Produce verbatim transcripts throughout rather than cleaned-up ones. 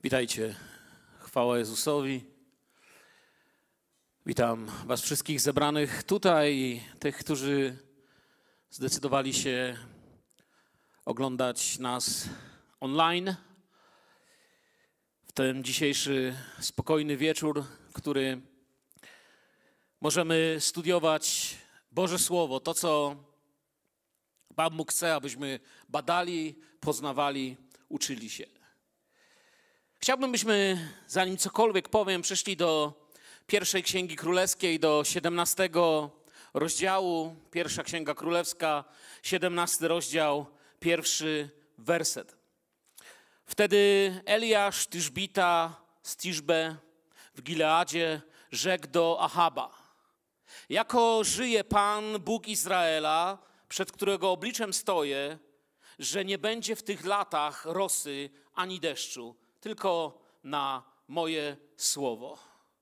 Witajcie, chwała Jezusowi. Witam was wszystkich zebranych tutaj i tych, którzy zdecydowali się oglądać nas online. W ten dzisiejszy spokojny wieczór, który możemy studiować Boże Słowo, to co Pan Bóg chce, abyśmy badali, poznawali, uczyli się. Chciałbym, byśmy, zanim cokolwiek powiem, przeszli do pierwszej Księgi Królewskiej, do siedemnastego rozdziału. Pierwsza Księga Królewska, siedemnasty rozdział, pierwszy werset. Wtedy Eliasz Tyszbita z Tiszbe w Gileadzie rzekł do Ahaba: jako żyje Pan, Bóg Izraela, przed którego obliczem stoję, że nie będzie w tych latach rosy ani deszczu, tylko na moje słowo.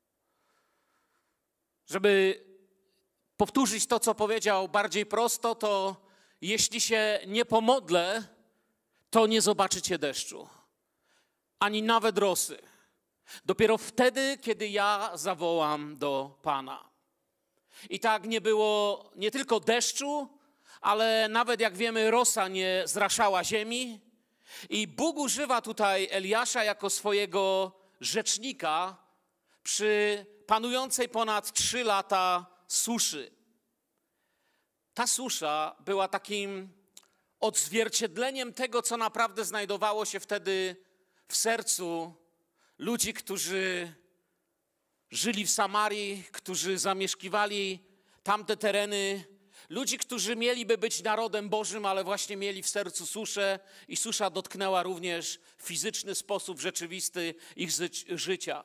Żeby powtórzyć to, co powiedział bardziej prosto, to jeśli się nie pomodlę, to nie zobaczycie deszczu, ani nawet rosy. Dopiero wtedy, kiedy ja zawołam do Pana. I tak nie było nie tylko deszczu, ale nawet, jak wiemy, rosa nie zraszała ziemi. I Bóg używa tutaj Eliasza jako swojego rzecznika przy panującej ponad trzy lata suszy. Ta susza była takim odzwierciedleniem tego, co naprawdę znajdowało się wtedy w sercu ludzi, którzy żyli w Samarii, którzy zamieszkiwali tamte tereny. Ludzi, którzy mieliby być narodem Bożym, ale właśnie mieli w sercu suszę i susza dotknęła również w fizyczny sposób rzeczywisty ich ży- życia.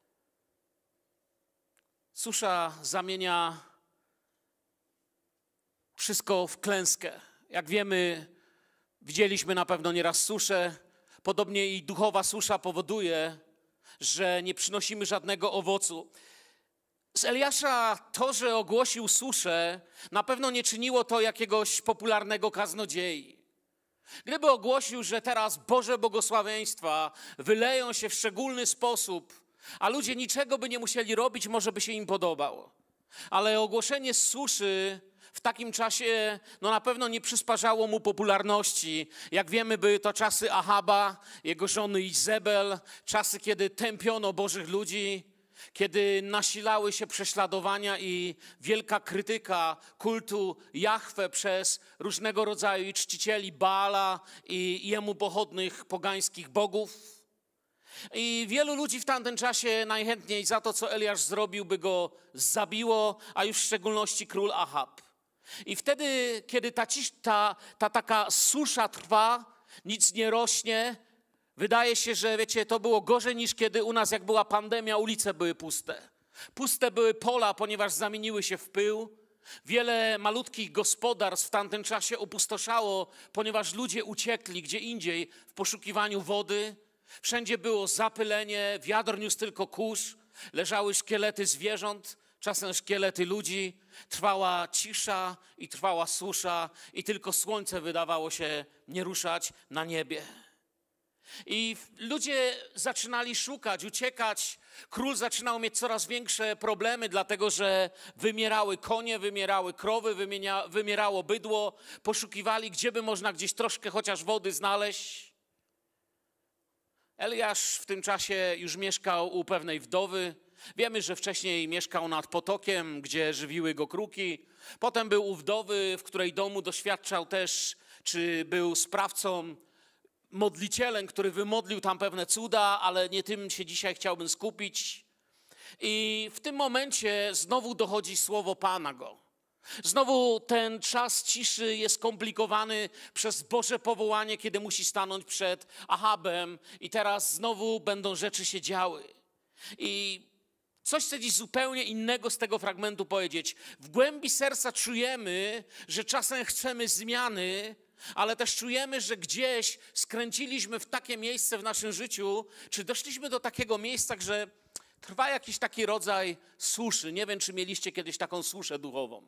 Susza zamienia wszystko w klęskę. Jak wiemy, widzieliśmy na pewno nieraz suszę. Podobnie i duchowa susza powoduje, że nie przynosimy żadnego owocu. Z Eliasza to, że ogłosił suszę, na pewno nie czyniło to jakiegoś popularnego kaznodziei. Gdyby ogłosił, że teraz Boże błogosławieństwa wyleją się w szczególny sposób, a ludzie niczego by nie musieli robić, może by się im podobało. Ale ogłoszenie suszy w takim czasie no na pewno nie przysparzało mu popularności. Jak wiemy, były to czasy Ahaba, jego żony Izebel, czasy, kiedy tępiono Bożych ludzi, kiedy nasilały się prześladowania i wielka krytyka kultu Jahwe przez różnego rodzaju czcicieli Baala i jemu pochodnych pogańskich bogów. I wielu ludzi w tamtym czasie najchętniej za to, co Eliasz zrobił, by go zabiło, a już w szczególności król Ahab. I wtedy, kiedy ta, ta, ta taka susza trwa, nic nie rośnie, wydaje się, że wiecie, to było gorzej niż kiedy u nas, jak była pandemia, ulice były puste. Puste były pola, ponieważ zamieniły się w pył. Wiele malutkich gospodarstw w tamtym czasie opustoszało, ponieważ ludzie uciekli gdzie indziej w poszukiwaniu wody. Wszędzie było zapylenie, wiatr niósł tylko kurz, leżały szkielety zwierząt, czasem szkielety ludzi. Trwała cisza i trwała susza i tylko słońce wydawało się nie ruszać na niebie. I ludzie zaczynali szukać, uciekać. Król zaczynał mieć coraz większe problemy, dlatego że wymierały konie, wymierały krowy, wymienia, wymierało bydło. Poszukiwali, gdzie by można gdzieś troszkę chociaż wody znaleźć. Eliasz w tym czasie już mieszkał u pewnej wdowy. Wiemy, że wcześniej mieszkał nad potokiem, gdzie żywiły go kruki. Potem był u wdowy, w której domu doświadczał też, czy był sprawcą, modlicielem, który wymodlił tam pewne cuda, ale nie tym się dzisiaj chciałbym skupić. I w tym momencie znowu dochodzi słowo Pana go. Znowu ten czas ciszy jest skomplikowany przez Boże powołanie, kiedy musi stanąć przed Ahabem i teraz znowu będą rzeczy się działy. I coś chcę dziś zupełnie innego z tego fragmentu powiedzieć. W głębi serca czujemy, że czasem chcemy zmiany, ale też czujemy, że gdzieś skręciliśmy w takie miejsce w naszym życiu, czy doszliśmy do takiego miejsca, że trwa jakiś taki rodzaj suszy. Nie wiem, czy mieliście kiedyś taką suszę duchową.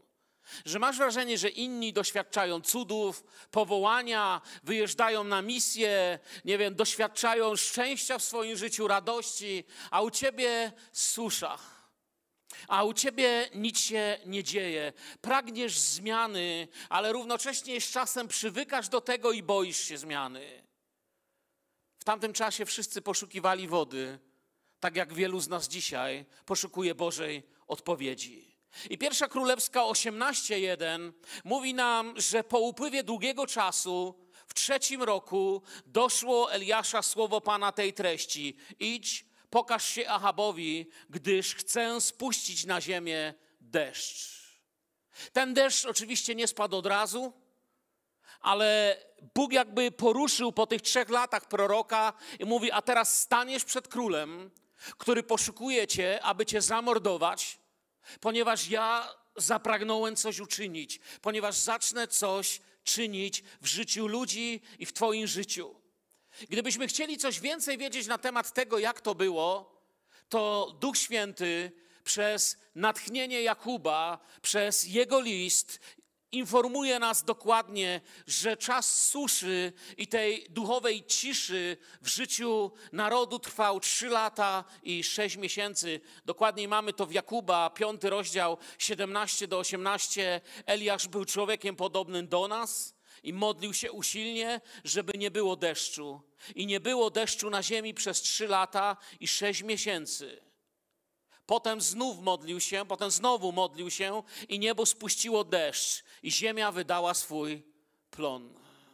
Że masz wrażenie, że inni doświadczają cudów, powołania, wyjeżdżają na misję, nie wiem, doświadczają szczęścia w swoim życiu, radości, a u ciebie susza. A u ciebie nic się nie dzieje. Pragniesz zmiany, ale równocześnie z czasem przywykasz do tego i boisz się zmiany. W tamtym czasie wszyscy poszukiwali wody, tak jak wielu z nas dzisiaj poszukuje Bożej odpowiedzi. I Pierwsza Królewska osiemnaście jeden mówi nam, że po upływie długiego czasu w trzecim roku doszło Eliasza słowo Pana tej treści: idź, pokaż się Achabowi, gdyż chcę spuścić na ziemię deszcz. Ten deszcz oczywiście nie spadł od razu, ale Bóg jakby poruszył po tych trzech latach proroka i mówi: a teraz staniesz przed królem, który poszukuje cię, aby cię zamordować, ponieważ ja zapragnąłem coś uczynić, ponieważ zacznę coś czynić w życiu ludzi i w twoim życiu. Gdybyśmy chcieli coś więcej wiedzieć na temat tego, jak to było, to Duch Święty przez natchnienie Jakuba, przez jego list informuje nas dokładnie, że czas suszy i tej duchowej ciszy w życiu narodu trwał trzy lata i sześć miesięcy. Dokładniej mamy to w Jakuba, piąty rozdział, siedemnaście do osiemnastu. Eliasz był człowiekiem podobnym do nas i modlił się usilnie, żeby nie było deszczu. I nie było deszczu na ziemi przez trzy lata i sześć miesięcy. Potem znów modlił się, potem znowu modlił się i niebo spuściło deszcz i ziemia wydała swój plon.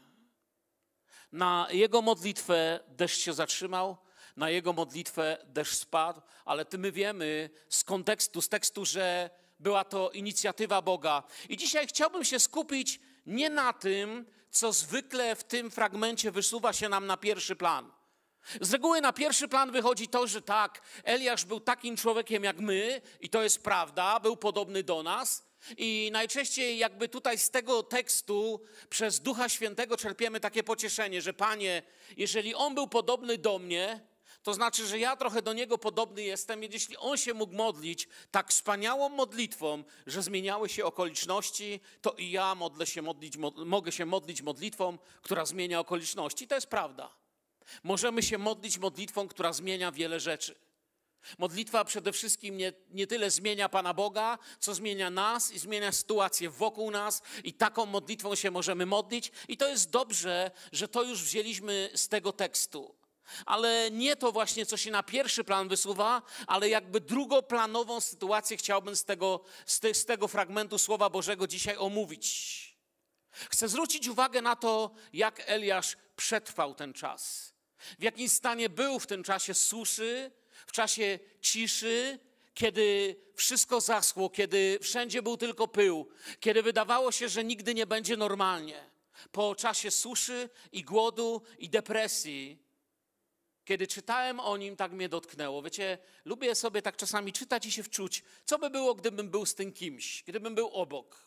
Na jego modlitwę deszcz się zatrzymał, na jego modlitwę deszcz spadł, ale my wiemy z kontekstu, z tekstu, że była to inicjatywa Boga. I dzisiaj chciałbym się skupić nie na tym, co zwykle w tym fragmencie wysuwa się nam na pierwszy plan. Z reguły na pierwszy plan wychodzi to, że tak, Eliasz był takim człowiekiem jak my i to jest prawda, był podobny do nas i najczęściej jakby tutaj z tego tekstu przez Ducha Świętego czerpiemy takie pocieszenie, że Panie, jeżeli on był podobny do mnie, to znaczy, że ja trochę do niego podobny jestem i jeśli on się mógł modlić tak wspaniałą modlitwą, że zmieniały się okoliczności, to i ja modlę się modlić, mogę się modlić modlitwą, która zmienia okoliczności. To jest prawda. Możemy się modlić modlitwą, która zmienia wiele rzeczy. Modlitwa przede wszystkim nie, nie tyle zmienia Pana Boga, co zmienia nas i zmienia sytuację wokół nas i taką modlitwą się możemy modlić i to jest dobrze, że to już wzięliśmy z tego tekstu. Ale nie to właśnie, co się na pierwszy plan wysuwa, ale jakby drugoplanową sytuację chciałbym z tego, z, te, z tego fragmentu Słowa Bożego dzisiaj omówić. Chcę zwrócić uwagę na to, jak Eliasz przetrwał ten czas. W jakim stanie był w tym czasie suszy, w czasie ciszy, kiedy wszystko zaschło, kiedy wszędzie był tylko pył, kiedy wydawało się, że nigdy nie będzie normalnie. Po czasie suszy i głodu i depresji, kiedy czytałem o nim, tak mnie dotknęło. Wiecie, lubię sobie tak czasami czytać i się wczuć, co by było, gdybym był z tym kimś, gdybym był obok.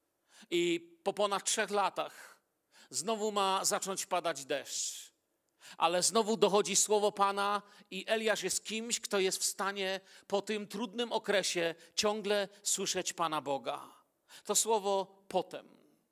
I po ponad trzech latach znowu ma zacząć padać deszcz. Ale znowu dochodzi słowo Pana i Eliasz jest kimś, kto jest w stanie po tym trudnym okresie ciągle słyszeć Pana Boga. To słowo potem.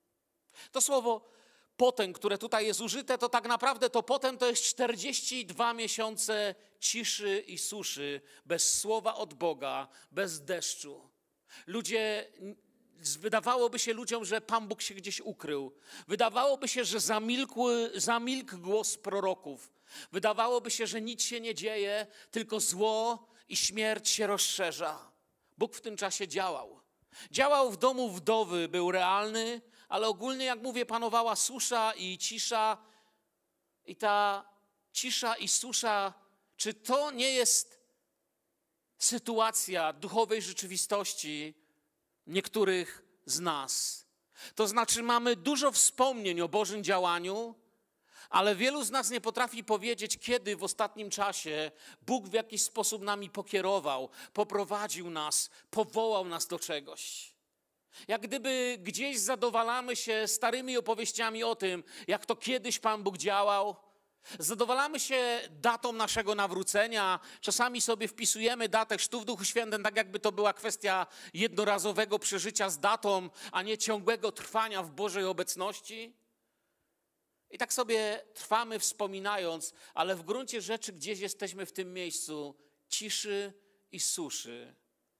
To słowo potem, które tutaj jest użyte, to tak naprawdę to potem to jest czterdzieści dwa miesiące ciszy i suszy, bez słowa od Boga, bez deszczu. Ludzie... Wydawałoby się ludziom, że Pan Bóg się gdzieś ukrył. Wydawałoby się, że zamilkły, zamilkł głos proroków. Wydawałoby się, że nic się nie dzieje, tylko zło i śmierć się rozszerza. Bóg w tym czasie działał. Działał w domu wdowy, był realny, ale ogólnie, jak mówię, panowała susza i cisza. I ta cisza i susza, czy to nie jest sytuacja duchowej rzeczywistości niektórych z nas? To znaczy mamy dużo wspomnień o Bożym działaniu, ale wielu z nas nie potrafi powiedzieć, kiedy w ostatnim czasie Bóg w jakiś sposób nami pokierował, poprowadził nas, powołał nas do czegoś. Jak gdyby gdzieś zadowalamy się starymi opowieściami o tym, jak to kiedyś Pan Bóg działał, Zadowalamy się datą naszego nawrócenia. Czasami sobie wpisujemy datę chrztu w Duchu Świętym, tak jakby to była kwestia jednorazowego przeżycia z datą, a nie ciągłego trwania w Bożej obecności. I tak sobie trwamy wspominając, ale w gruncie rzeczy gdzieś jesteśmy w tym miejscu ciszy i suszy.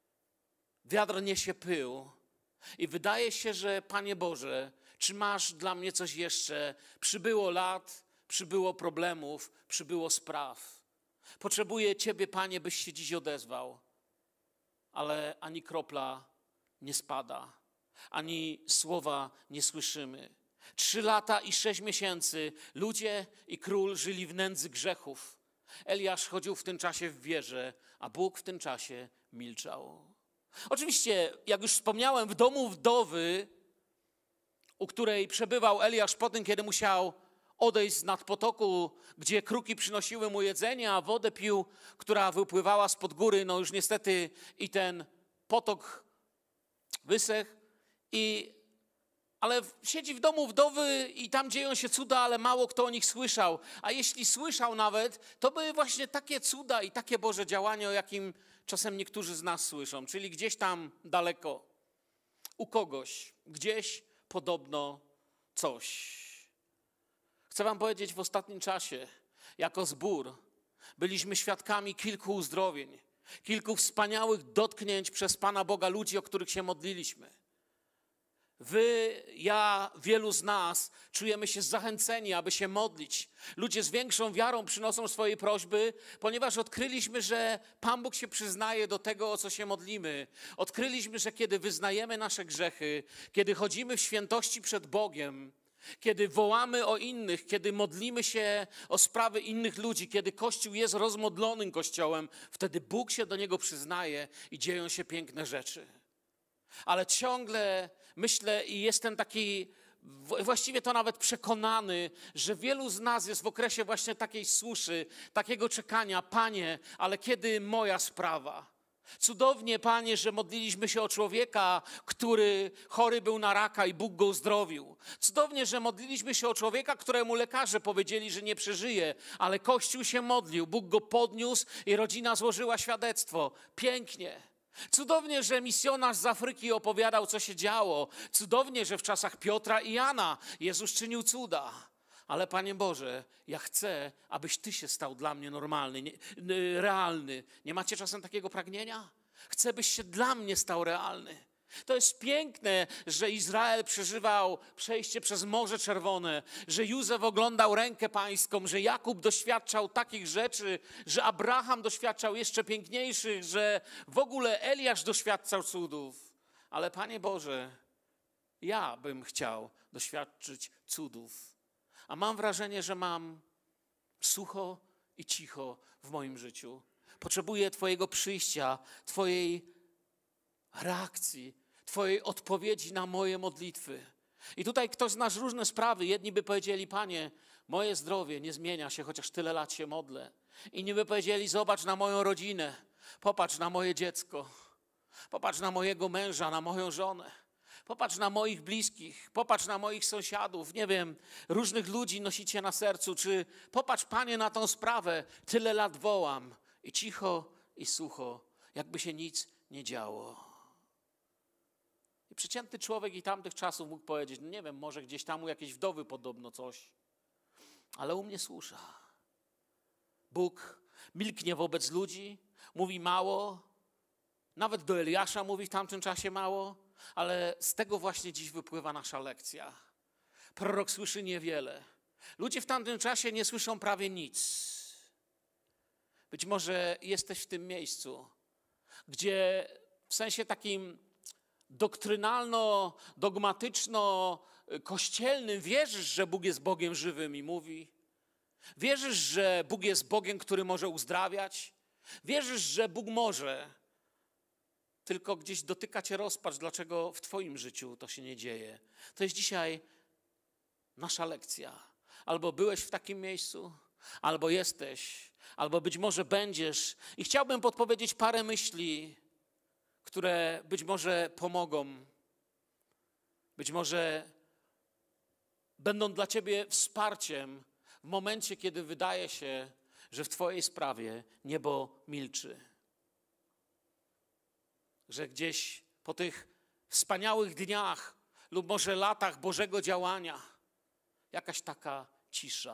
Wiatr niesie pył i wydaje się, że Panie Boże, czy masz dla mnie coś jeszcze? Przybyło lat, przybyło problemów, przybyło spraw. Potrzebuję Ciebie, Panie, byś się dziś odezwał, ale ani kropla nie spada, ani słowa nie słyszymy. Trzy lata i sześć miesięcy ludzie i król żyli w nędzy grzechów. Eliasz chodził w tym czasie w wierze, a Bóg w tym czasie milczał. Oczywiście, jak już wspomniałem, w domu wdowy, u której przebywał Eliasz po tym, kiedy musiał odejść z nad potoku, gdzie kruki przynosiły mu jedzenie, a wodę pił, która wypływała spod góry, no już niestety i ten potok wysechł. I, ale siedzi w domu wdowy i tam dzieją się cuda, ale mało kto o nich słyszał. A jeśli słyszał nawet, to były właśnie takie cuda i takie Boże działania, o jakim czasem niektórzy z nas słyszą. Czyli gdzieś tam daleko, u kogoś, gdzieś podobno coś. Chcę wam powiedzieć, w ostatnim czasie, jako zbór, byliśmy świadkami kilku uzdrowień, kilku wspaniałych dotknięć przez Pana Boga ludzi, o których się modliliśmy. Wy, ja, wielu z nas czujemy się zachęceni, aby się modlić. Ludzie z większą wiarą przynoszą swoje prośby, ponieważ odkryliśmy, że Pan Bóg się przyznaje do tego, o co się modlimy. Odkryliśmy, że kiedy wyznajemy nasze grzechy, kiedy chodzimy w świętości przed Bogiem, kiedy wołamy o innych, kiedy modlimy się o sprawy innych ludzi, kiedy Kościół jest rozmodlonym Kościołem, wtedy Bóg się do niego przyznaje i dzieją się piękne rzeczy. Ale ciągle myślę i jestem taki, właściwie to nawet przekonany, że wielu z nas jest w okresie właśnie takiej suszy, takiego czekania. Panie, ale kiedy moja sprawa? Cudownie, Panie, że modliliśmy się o człowieka, który chory był na raka i Bóg go uzdrowił. Cudownie, że modliliśmy się o człowieka, któremu lekarze powiedzieli, że nie przeżyje, ale Kościół się modlił, Bóg go podniósł i rodzina złożyła świadectwo. Pięknie. Cudownie, że misjonarz z Afryki opowiadał, co się działo. Cudownie, że w czasach Piotra i Jana Jezus czynił cuda. Ale Panie Boże, ja chcę, abyś Ty się stał dla mnie normalny, nie, realny. Nie macie czasem takiego pragnienia? Chcę, byś się dla mnie stał realny. To jest piękne, że Izrael przeżywał przejście przez Morze Czerwone, że Józef oglądał rękę pańską, że Jakub doświadczał takich rzeczy, że Abraham doświadczał jeszcze piękniejszych, że w ogóle Eliasz doświadczał cudów. Ale Panie Boże, ja bym chciał doświadczyć cudów. A mam wrażenie, że mam sucho i cicho w moim życiu. Potrzebuję Twojego przyjścia, Twojej reakcji, Twojej odpowiedzi na moje modlitwy. I tutaj ktoś zna różne sprawy. Jedni by powiedzieli, Panie, moje zdrowie nie zmienia się, chociaż tyle lat się modlę. Inni by powiedzieli, zobacz na moją rodzinę, popatrz na moje dziecko, popatrz na mojego męża, na moją żonę. Popatrz na moich bliskich, popatrz na moich sąsiadów, nie wiem, różnych ludzi nosicie na sercu, czy popatrz, Panie, na tą sprawę, tyle lat wołam i cicho i sucho, jakby się nic nie działo. I przeciętny człowiek i tamtych czasów mógł powiedzieć, no nie wiem, może gdzieś tam u jakiejś wdowy podobno coś, ale u mnie susza. Bóg milknie wobec ludzi, mówi mało, nawet do Eliasza mówi w tamtym czasie mało, ale z tego właśnie dziś wypływa nasza lekcja. Prorok słyszy niewiele. Ludzie w tamtym czasie nie słyszą prawie nic. Być może jesteś w tym miejscu, gdzie w sensie takim doktrynalno-dogmatyczno-kościelnym wierzysz, że Bóg jest Bogiem żywym i mówi. Wierzysz, że Bóg jest Bogiem, który może uzdrawiać. Wierzysz, że Bóg może. Tylko gdzieś dotyka cię rozpacz, dlaczego w twoim życiu to się nie dzieje. To jest dzisiaj nasza lekcja. Albo byłeś w takim miejscu, albo jesteś, albo być może będziesz. I chciałbym podpowiedzieć parę myśli, które być może pomogą. Być może będą dla ciebie wsparciem W momencie, kiedy wydaje się, że w Twojej sprawie niebo milczy. Że gdzieś po tych wspaniałych dniach lub może latach Bożego działania jakaś taka cisza.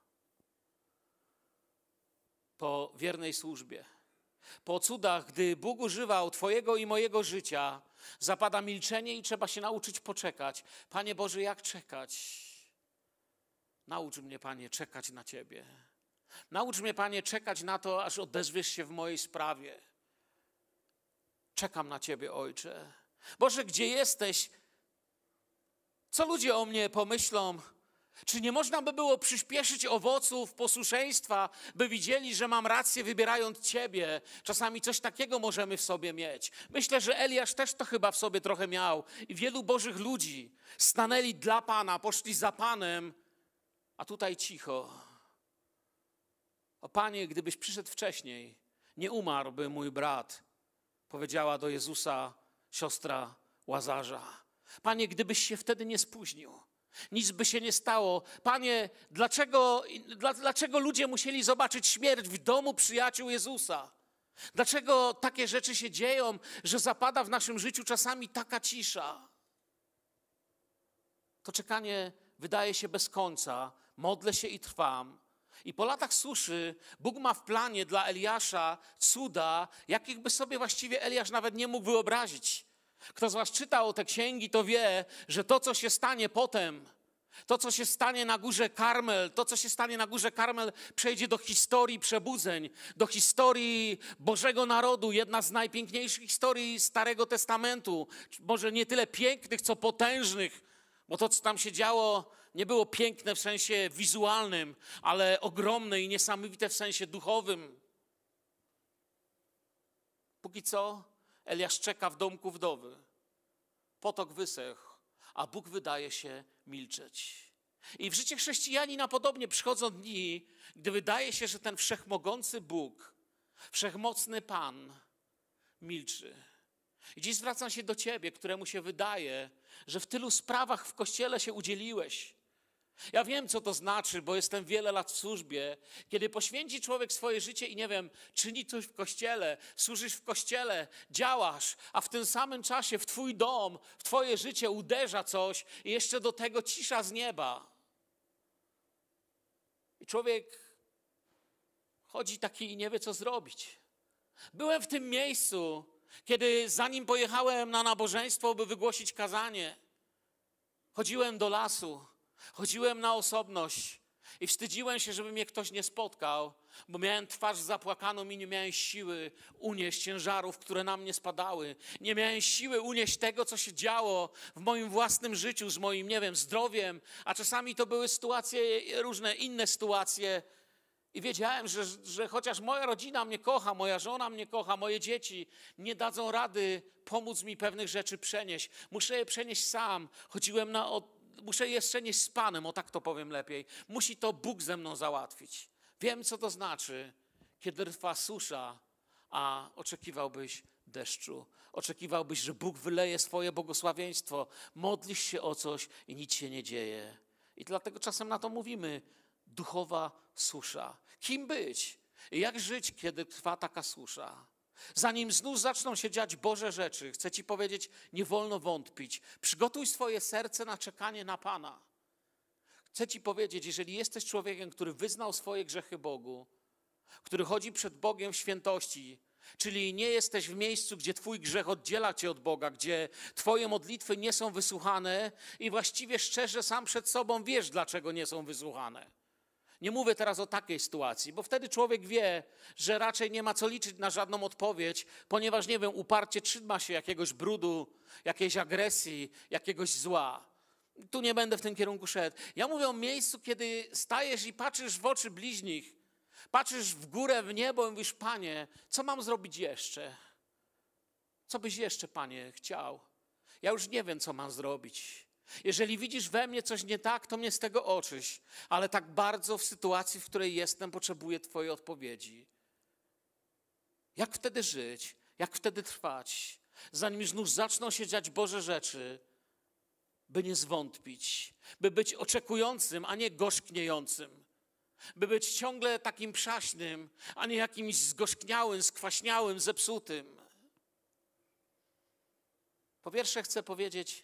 Po wiernej służbie, po cudach, gdy Bóg używał Twojego i mojego życia, zapada milczenie i trzeba się nauczyć poczekać. Panie Boże, jak czekać? Naucz mnie, Panie, czekać na Ciebie. Naucz mnie, Panie, czekać na to, aż odezwiesz się w mojej sprawie. Czekam na Ciebie, Ojcze. Boże, gdzie jesteś? Co ludzie o mnie pomyślą? Czy nie można by było przyspieszyć owoców posłuszeństwa, by widzieli, że mam rację wybierając Ciebie? Czasami coś takiego możemy w sobie mieć. Myślę, że Eliasz też to chyba w sobie trochę miał. I wielu Bożych ludzi stanęli dla Pana, poszli za Panem, a tutaj cicho. O Panie, gdybyś przyszedł wcześniej, nie umarłby mój brat, powiedziała do Jezusa siostra Łazarza. Panie, gdybyś się wtedy nie spóźnił, nic by się nie stało. Panie, dlaczego, dla, dlaczego ludzie musieli zobaczyć śmierć w domu przyjaciół Jezusa? Dlaczego takie rzeczy się dzieją, że zapada w naszym życiu czasami taka cisza? To czekanie wydaje się bez końca. Modlę się i trwam. I po latach suszy Bóg ma w planie dla Eliasza cuda, jakich by sobie właściwie Eliasz nawet nie mógł wyobrazić. Kto z was czytał te księgi, to wie, że to, co się stanie potem, to, co się stanie na górze Karmel, to, co się stanie na górze Karmel, przejdzie do historii przebudzeń, do historii Bożego Narodu, jedna z najpiękniejszych historii Starego Testamentu. Może nie tyle pięknych, co potężnych, bo to, co tam się działo, nie było piękne w sensie wizualnym, ale ogromne i niesamowite w sensie duchowym. Póki co Eliasz czeka w domku wdowy. Potok wysechł, a Bóg wydaje się milczeć. I w życie chrześcijanina podobnie przychodzą dni, gdy wydaje się, że ten wszechmogący Bóg, wszechmocny Pan milczy. I dziś zwracam się do Ciebie, któremu się wydaje, że w tylu sprawach w Kościele się udzieliłeś. Ja wiem, co to znaczy, bo jestem wiele lat w służbie. Kiedy poświęci człowiek swoje życie i nie wiem, czyni coś w Kościele, służysz w Kościele, działasz, a w tym samym czasie w Twój dom, w Twoje życie uderza coś i jeszcze do tego cisza z nieba. I człowiek chodzi taki i nie wie, co zrobić. Byłem w tym miejscu, kiedy zanim pojechałem na nabożeństwo, by wygłosić kazanie, chodziłem do lasu. Chodziłem na osobność i wstydziłem się, żeby mnie ktoś nie spotkał, bo miałem twarz zapłakaną i nie miałem siły unieść ciężarów, które na mnie spadały. Nie miałem siły unieść tego, co się działo w moim własnym życiu, z moim, nie wiem, zdrowiem, a czasami to były sytuacje, różne inne sytuacje. I wiedziałem, że, że chociaż moja rodzina mnie kocha, moja żona mnie kocha, moje dzieci nie dadzą rady pomóc mi pewnych rzeczy przenieść. Muszę je przenieść sam. Chodziłem na... Muszę je przenieść z Panem, o tak to powiem lepiej. Musi to Bóg ze mną załatwić. Wiem, co to znaczy, kiedy trwa susza, a oczekiwałbyś deszczu. Oczekiwałbyś, że Bóg wyleje swoje błogosławieństwo. Modlisz się o coś i nic się nie dzieje. I dlatego czasem na to mówimy, duchowa susza. Kim być? I jak żyć, kiedy trwa taka susza? Zanim znów zaczną się dziać Boże rzeczy, chcę Ci powiedzieć, nie wolno wątpić. Przygotuj swoje serce na czekanie na Pana. Chcę Ci powiedzieć, jeżeli jesteś człowiekiem, który wyznał swoje grzechy Bogu, który chodzi przed Bogiem w świętości, czyli nie jesteś w miejscu, gdzie Twój grzech oddziela Cię od Boga, gdzie Twoje modlitwy nie są wysłuchane i właściwie szczerze sam przed sobą wiesz, dlaczego nie są wysłuchane. Nie mówię teraz o takiej sytuacji, bo wtedy człowiek wie, że raczej nie ma co liczyć na żadną odpowiedź, ponieważ, nie wiem, uparcie trzyma się jakiegoś brudu, jakiejś agresji, jakiegoś zła. Tu nie będę w tym kierunku szedł. Ja mówię o miejscu, kiedy stajesz i patrzysz w oczy bliźnich, patrzysz w górę, w niebo i mówisz, Panie, co mam zrobić jeszcze? Co byś jeszcze, Panie, chciał? Ja już nie wiem, co mam zrobić. Jeżeli widzisz we mnie coś nie tak, to mnie z tego oczyś, ale tak bardzo w sytuacji, w której jestem, potrzebuję Twojej odpowiedzi. Jak wtedy żyć? Jak wtedy trwać? Zanim znów zaczną się dziać Boże rzeczy, by nie zwątpić, by być oczekującym, a nie gorzkniejącym. by być ciągle takim przaśnym, a nie jakimś zgorzkniałym, skwaśniałym, zepsutym. Po pierwsze chcę powiedzieć,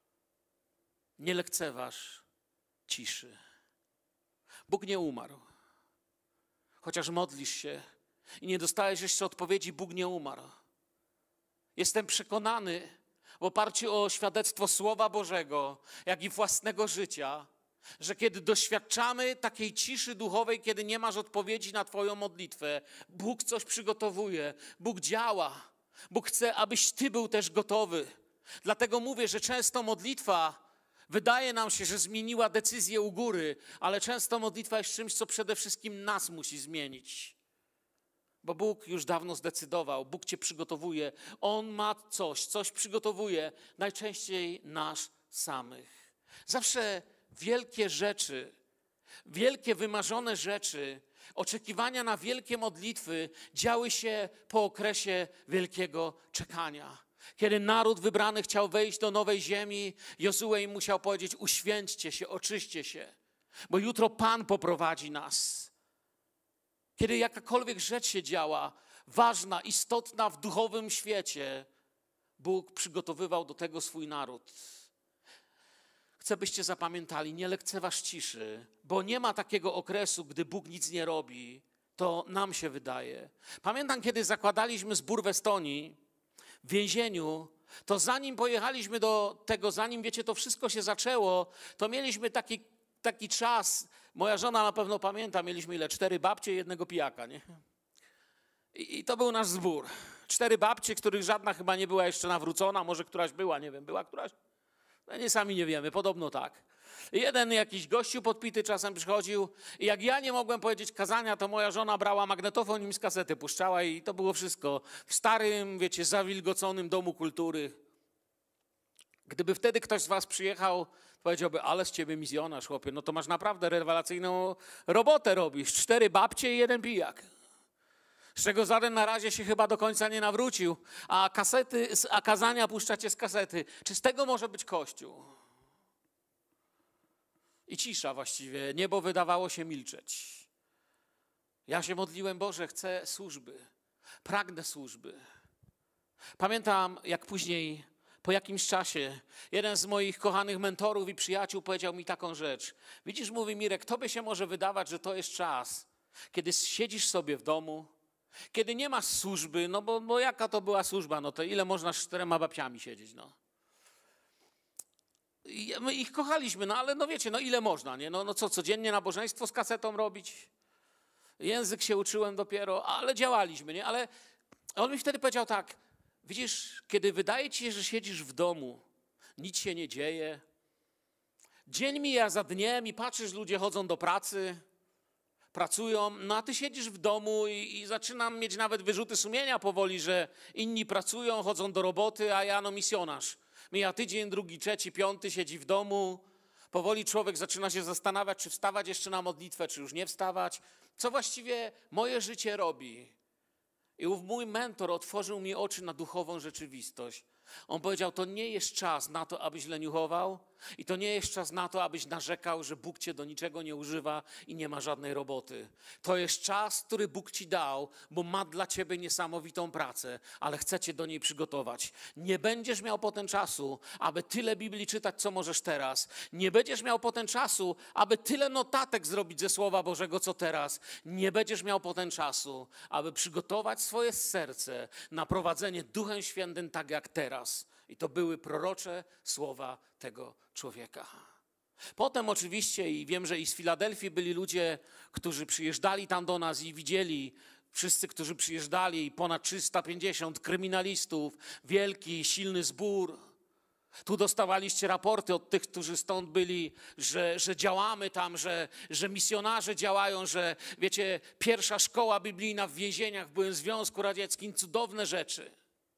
nie lekceważ ciszy. Bóg nie umarł. Chociaż modlisz się i nie dostajesz jeszcze odpowiedzi, Bóg nie umarł. Jestem przekonany w oparciu o świadectwo Słowa Bożego, jak i własnego życia, że kiedy doświadczamy takiej ciszy duchowej, kiedy nie masz odpowiedzi na twoją modlitwę, Bóg coś przygotowuje, Bóg działa. Bóg chce, abyś ty był też gotowy. Dlatego mówię, że często modlitwa wydaje nam się, że zmieniła decyzję u góry, ale często modlitwa jest czymś, co przede wszystkim nas musi zmienić. Bo Bóg już dawno zdecydował, Bóg cię przygotowuje. On ma coś, coś przygotowuje, najczęściej nas samych. Zawsze wielkie rzeczy, wielkie wymarzone rzeczy, oczekiwania na wielkie modlitwy działy się po okresie wielkiego czekania. Kiedy naród wybrany chciał wejść do nowej ziemi, Jozue im musiał powiedzieć: uświęćcie się, oczyście się, bo jutro Pan poprowadzi nas. Kiedy jakakolwiek rzecz się działa, ważna, istotna w duchowym świecie, Bóg przygotowywał do tego swój naród. Chcę, byście zapamiętali, nie lekceważ ciszy, bo nie ma takiego okresu, gdy Bóg nic nie robi, to nam się wydaje. Pamiętam, kiedy zakładaliśmy zbór w Estonii, w więzieniu, to zanim pojechaliśmy do tego, zanim, wiecie, to wszystko się zaczęło, to mieliśmy taki, taki czas, moja żona na pewno pamięta, mieliśmy ile? Cztery babcie i jednego pijaka, nie? I, i to był nasz zbór. Cztery babcie, których żadna chyba nie była jeszcze nawrócona, może któraś była, nie wiem, była któraś? No nie, sami nie wiemy, podobno tak. Jeden jakiś gościu podpity czasem przychodził i jak ja nie mogłem powiedzieć kazania, to moja żona brała magnetofon i mi z kasety puszczała i to było wszystko. W starym, wiecie, zawilgoconym domu kultury. Gdyby wtedy ktoś z was przyjechał, powiedziałby: ale z ciebie misjonarz, chłopie, no to masz naprawdę rewelacyjną robotę robisz. Cztery babcie i jeden pijak. Z czego żaden na razie się chyba do końca nie nawrócił, a kasety, a kazania puszczacie z kasety. Czy z tego może być Kościół? I cisza właściwie, niebo wydawało się milczeć. Ja się modliłem: Boże, chcę służby, pragnę służby. Pamiętam, jak później, po jakimś czasie, jeden z moich kochanych mentorów i przyjaciół powiedział mi taką rzecz. Widzisz, mówi: Mirek, tobie się może wydawać, że to jest czas, kiedy siedzisz sobie w domu, kiedy nie masz służby, no bo, bo jaka to była służba, no to ile można z czterema babciami siedzieć, no. I my ich kochaliśmy, no ale no wiecie, no ile można, nie? No, no co, codziennie nabożeństwo z kasetą robić? Język się uczyłem dopiero, ale działaliśmy, nie? Ale on mi wtedy powiedział tak: widzisz, kiedy wydaje ci się, że siedzisz w domu, nic się nie dzieje, dzień mija za dniem i patrzysz, ludzie chodzą do pracy, pracują, no a ty siedzisz w domu i, i zaczynam mieć nawet wyrzuty sumienia powoli, że inni pracują, chodzą do roboty, a ja no misjonarz. Mija tydzień, drugi, trzeci, piąty, siedzi w domu. Powoli człowiek zaczyna się zastanawiać, czy wstawać jeszcze na modlitwę, czy już nie wstawać. Co właściwie moje życie robi? I ów mój mentor otworzył mi oczy na duchową rzeczywistość. On powiedział: to nie jest czas na to, abyś leniuchował i to nie jest czas na to, abyś narzekał, że Bóg cię do niczego nie używa i nie ma żadnej roboty. To jest czas, który Bóg ci dał, bo ma dla ciebie niesamowitą pracę, ale chce cię do niej przygotować. Nie będziesz miał potem czasu, aby tyle Biblii czytać, co możesz teraz. Nie będziesz miał potem czasu, aby tyle notatek zrobić ze Słowa Bożego, co teraz. Nie będziesz miał potem czasu, aby przygotować swoje serce na prowadzenie Duchem Świętym tak jak teraz. I to były prorocze słowa tego człowieka. Potem oczywiście, i wiem, że i z Filadelfii byli ludzie, którzy przyjeżdżali tam do nas i widzieli, wszyscy, którzy przyjeżdżali, ponad trzysta pięćdziesiąt kryminalistów, wielki, silny zbór. Tu dostawaliście raporty od tych, którzy stąd byli, że, że działamy tam, że, że misjonarze działają, że wiecie, pierwsza szkoła biblijna w więzieniach w byłym Związku Radzieckim, cudowne rzeczy.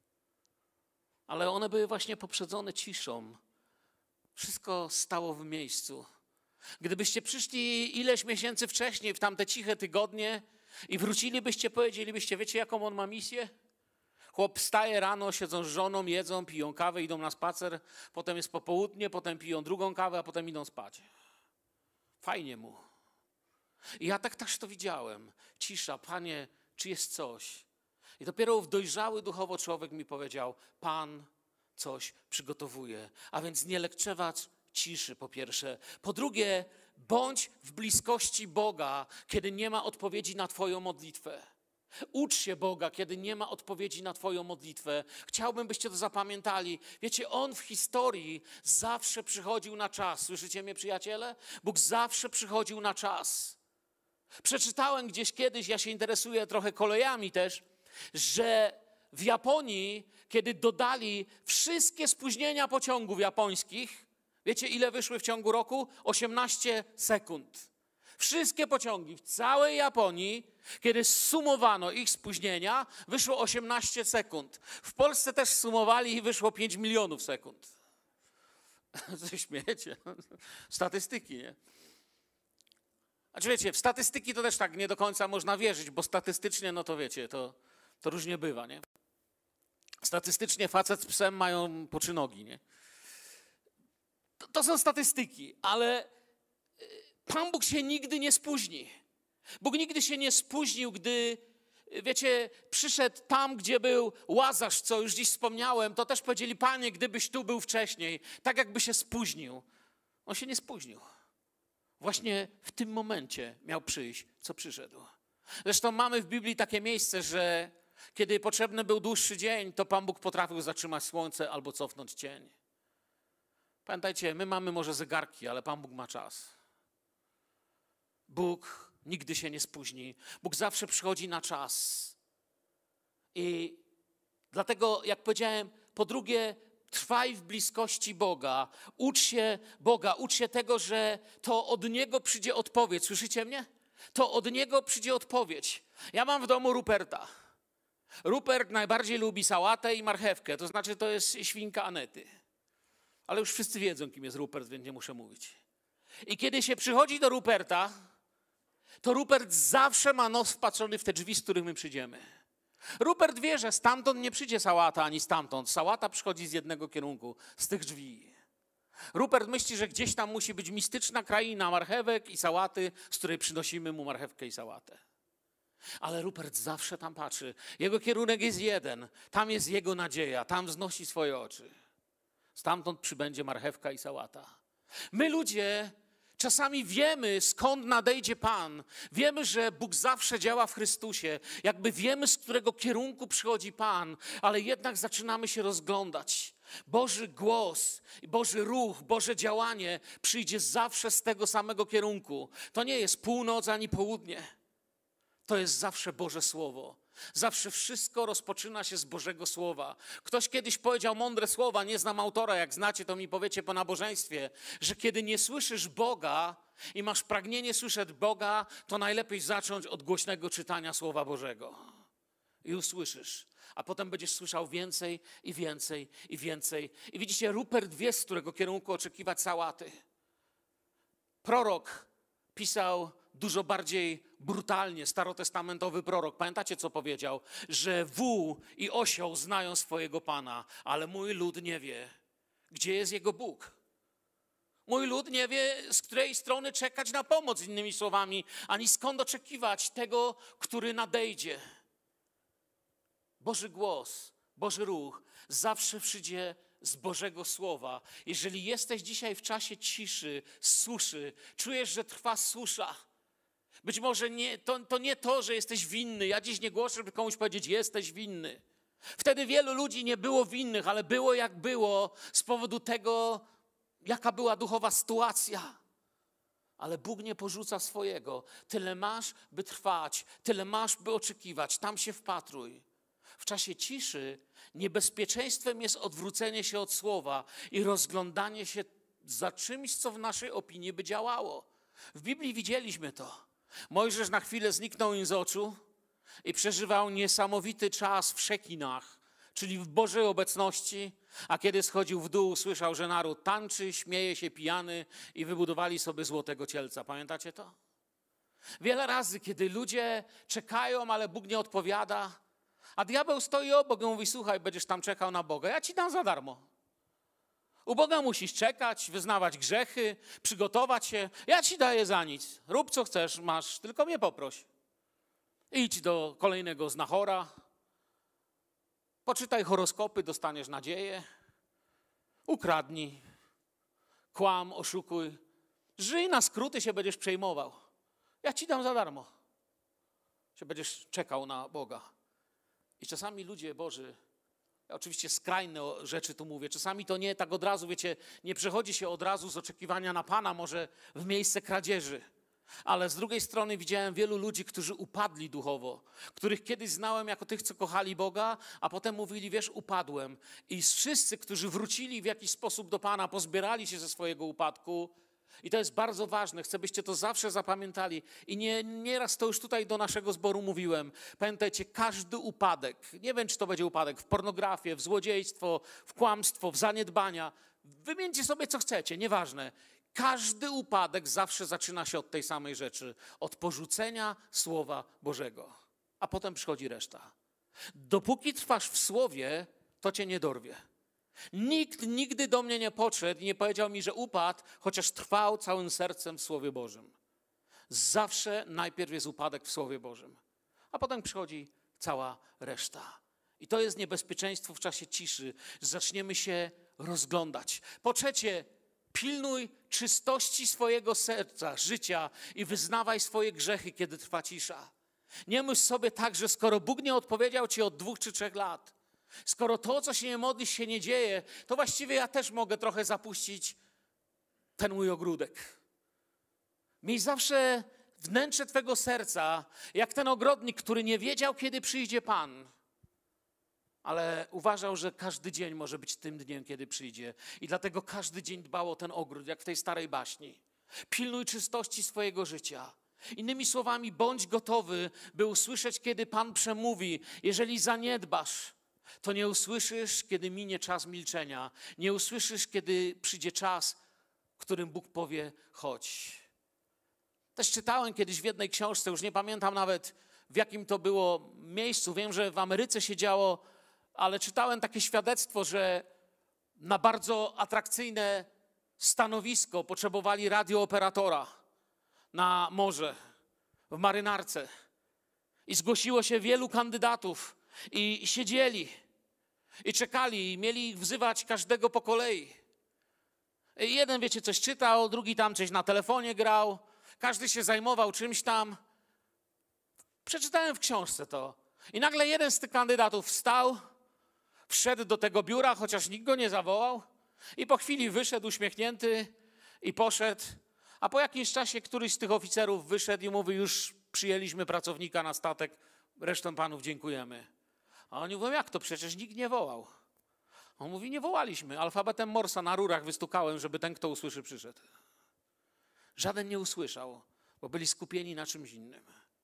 Ale one były właśnie poprzedzone ciszą. Wszystko stało w miejscu. Gdybyście przyszli ileś miesięcy wcześniej, w tamte ciche tygodnie i wrócilibyście, powiedzielibyście: wiecie, jaką on ma misję? Chłop wstaje rano, siedzą z żoną, jedzą, piją kawę, idą na spacer, potem jest popołudnie, potem piją drugą kawę, a potem idą spać. Fajnie mu. I ja tak też to widziałem. Cisza, Panie, czy jest coś? I dopiero w dojrzały duchowo człowiek mi powiedział, Pan coś przygotowuje. A więc nie lekceważ ciszy, po pierwsze. Po drugie, bądź w bliskości Boga, kiedy nie ma odpowiedzi na twoją modlitwę. Ucz się Boga, kiedy nie ma odpowiedzi na twoją modlitwę. Chciałbym, byście to zapamiętali. Wiecie, On w historii zawsze przychodził na czas. Słyszycie mnie, przyjaciele? Bóg zawsze przychodził na czas. Przeczytałem gdzieś kiedyś, ja się interesuję trochę kolejami też, że w Japonii, kiedy dodali wszystkie spóźnienia pociągów japońskich, wiecie, ile wyszły w ciągu roku? osiemnaście sekund. Wszystkie pociągi w całej Japonii, kiedy sumowano ich spóźnienia, wyszło osiemnaście sekund. W Polsce też sumowali i wyszło pięć milionów sekund. Co śmiejecie? Statystyki, nie? Znaczy wiecie, w statystyki to też tak nie do końca można wierzyć, bo statystycznie, no to wiecie, to, to różnie bywa, nie? Statystycznie facet z psem mają po trzy nogi, nie? To, to są statystyki, ale Pan Bóg się nigdy nie spóźni. Bóg nigdy się nie spóźnił, gdy, wiecie, przyszedł tam, gdzie był Łazarz, co już dziś wspomniałem, to też powiedzieli, Panie, gdybyś tu był wcześniej, tak jakby się spóźnił. On się nie spóźnił. Właśnie w tym momencie miał przyjść, co przyszedł. Zresztą mamy w Biblii takie miejsce, że kiedy potrzebny był dłuższy dzień, to Pan Bóg potrafił zatrzymać słońce albo cofnąć cień. Pamiętajcie, my mamy może zegarki, ale Pan Bóg ma czas. Bóg nigdy się nie spóźni. Bóg zawsze przychodzi na czas. I dlatego, jak powiedziałem, po drugie, trwaj w bliskości Boga. Ucz się Boga, ucz się tego, że to od Niego przyjdzie odpowiedź. Słyszycie mnie? To od Niego przyjdzie odpowiedź. Ja mam w domu Ruperta. Rupert najbardziej lubi sałatę i marchewkę, to znaczy to jest świnka Anety. Ale już wszyscy wiedzą, kim jest Rupert, więc nie muszę mówić. I kiedy się przychodzi do Ruperta, to Rupert zawsze ma nos wpatrzony w te drzwi, z których my przyjdziemy. Rupert wie, że stamtąd nie przyjdzie sałata, ani stamtąd. Sałata przychodzi z jednego kierunku, z tych drzwi. Rupert myśli, że gdzieś tam musi być mistyczna kraina marchewek i sałaty, z której przynosimy mu marchewkę i sałatę. Ale Rupert zawsze tam patrzy. Jego kierunek jest jeden. Tam jest jego nadzieja. Tam wznosi swoje oczy. Stamtąd przybędzie marchewka i sałata. My ludzie czasami wiemy, skąd nadejdzie Pan. Wiemy, że Bóg zawsze działa w Chrystusie. Jakby wiemy, z którego kierunku przychodzi Pan, ale jednak zaczynamy się rozglądać. Boży głos, Boży ruch, Boże działanie przyjdzie zawsze z tego samego kierunku. To nie jest północ ani południe. To jest zawsze Boże Słowo. Zawsze wszystko rozpoczyna się z Bożego Słowa. Ktoś kiedyś powiedział mądre słowa, nie znam autora, jak znacie, to mi powiecie po nabożeństwie, że kiedy nie słyszysz Boga i masz pragnienie słyszeć Boga, to najlepiej zacząć od głośnego czytania Słowa Bożego. I usłyszysz, a potem będziesz słyszał więcej i więcej i więcej. I widzicie, Rupert wie, z którego kierunku oczekiwać sałaty. Prorok pisał dużo bardziej brutalnie, starotestamentowy prorok. Pamiętacie, co powiedział? Że wół i osioł znają swojego Pana, ale mój lud nie wie, gdzie jest jego Bóg. Mój lud nie wie, z której strony czekać na pomoc, innymi słowami, ani skąd oczekiwać tego, który nadejdzie. Boży głos, Boży ruch zawsze przyjdzie z Bożego Słowa. Jeżeli jesteś dzisiaj w czasie ciszy, suszy, czujesz, że trwa susza, być może nie, to, to nie to, że jesteś winny. Ja dziś nie głoszę, żeby komuś powiedzieć, jesteś winny. Wtedy wielu ludzi nie było winnych, ale było jak było z powodu tego, jaka była duchowa sytuacja. Ale Bóg nie porzuca swojego. Tyle masz, by trwać. Tyle masz, by oczekiwać. Tam się wpatruj. W czasie ciszy niebezpieczeństwem jest odwrócenie się od słowa i rozglądanie się za czymś, co w naszej opinii by działało. W Biblii widzieliśmy to. Mojżesz na chwilę zniknął im z oczu i przeżywał niesamowity czas w szekinach, czyli w Bożej obecności, a kiedy schodził w dół, słyszał, że naród tańczy, śmieje się pijany i wybudowali sobie złotego cielca. Pamiętacie to? Wiele razy, kiedy ludzie czekają, ale Bóg nie odpowiada, a diabeł stoi obok i mówi, słuchaj, będziesz tam czekał na Boga, ja ci dam za darmo. U Boga musisz czekać, wyznawać grzechy, przygotować się. Ja ci daję za nic. Rób co chcesz, masz, tylko mnie poproś. Idź do kolejnego znachora. Poczytaj horoskopy, dostaniesz nadzieję. Ukradnij, kłam, oszukuj. Żyj na skróty, się będziesz przejmował. Ja ci dam za darmo. Się będziesz czekał na Boga. I czasami ludzie Boży, ja oczywiście skrajne rzeczy tu mówię, czasami to nie tak od razu, wiecie, nie przechodzi się od razu z oczekiwania na Pana, może w miejsce kradzieży. Ale z drugiej strony widziałem wielu ludzi, którzy upadli duchowo, których kiedyś znałem jako tych, co kochali Boga, a potem mówili, wiesz, upadłem. I wszyscy, którzy wrócili w jakiś sposób do Pana, pozbierali się ze swojego upadku. I to jest bardzo ważne, chcę, byście to zawsze zapamiętali. I nie, nieraz to już tutaj do naszego zboru mówiłem. Pamiętajcie, każdy upadek, nie wiem, czy to będzie upadek w pornografię, w złodziejstwo, w kłamstwo, w zaniedbania. Wymieńcie sobie, co chcecie, nieważne. Każdy upadek zawsze zaczyna się od tej samej rzeczy. Od porzucenia Słowa Bożego. A potem przychodzi reszta. Dopóki trwasz w Słowie, to cię nie dorwie. Nikt nigdy do mnie nie podszedł i nie powiedział mi, że upadł, chociaż trwał całym sercem w Słowie Bożym. Zawsze najpierw jest upadek w Słowie Bożym, a potem przychodzi cała reszta. I to jest niebezpieczeństwo w czasie ciszy. Zaczniemy się rozglądać. Po trzecie, pilnuj czystości swojego serca, życia i wyznawaj swoje grzechy, kiedy trwa cisza. Nie myśl sobie tak, że skoro Bóg nie odpowiedział ci od dwóch czy trzech lat, skoro to, co się nie modlisz, się nie dzieje, to właściwie ja też mogę trochę zapuścić ten mój ogródek. Miej zawsze wnętrze twego serca, jak ten ogrodnik, który nie wiedział, kiedy przyjdzie Pan, ale uważał, że każdy dzień może być tym dniem, kiedy przyjdzie. I dlatego każdy dzień dbał o ten ogród, jak w tej starej baśni. Pilnuj czystości swojego życia. Innymi słowami, bądź gotowy, by usłyszeć, kiedy Pan przemówi. Jeżeli zaniedbasz, to nie usłyszysz, kiedy minie czas milczenia. Nie usłyszysz, kiedy przyjdzie czas, w którym Bóg powie, chodź. Też czytałem kiedyś w jednej książce, już nie pamiętam nawet, w jakim to było miejscu. Wiem, że w Ameryce się działo, ale czytałem takie świadectwo, że na bardzo atrakcyjne stanowisko potrzebowali radiooperatora na morze, w marynarce. I zgłosiło się wielu kandydatów i siedzieli i czekali i mieli ich wzywać każdego po kolei. I jeden, wiecie, coś czytał, drugi tam coś na telefonie grał, każdy się zajmował czymś tam. Przeczytałem w książce to. I nagle jeden z tych kandydatów wstał, wszedł do tego biura, chociaż nikt go nie zawołał, i po chwili wyszedł uśmiechnięty i poszedł. A po jakimś czasie któryś z tych oficerów wyszedł i mówi, już przyjęliśmy pracownika na statek, resztą panów dziękujemy. A oni mówią, jak to? Przecież nikt nie wołał. On mówi, nie wołaliśmy. Alfabetem Morsa na rurach wystukałem, żeby ten, kto usłyszy, przyszedł. Żaden nie usłyszał, bo byli skupieni na czymś innym.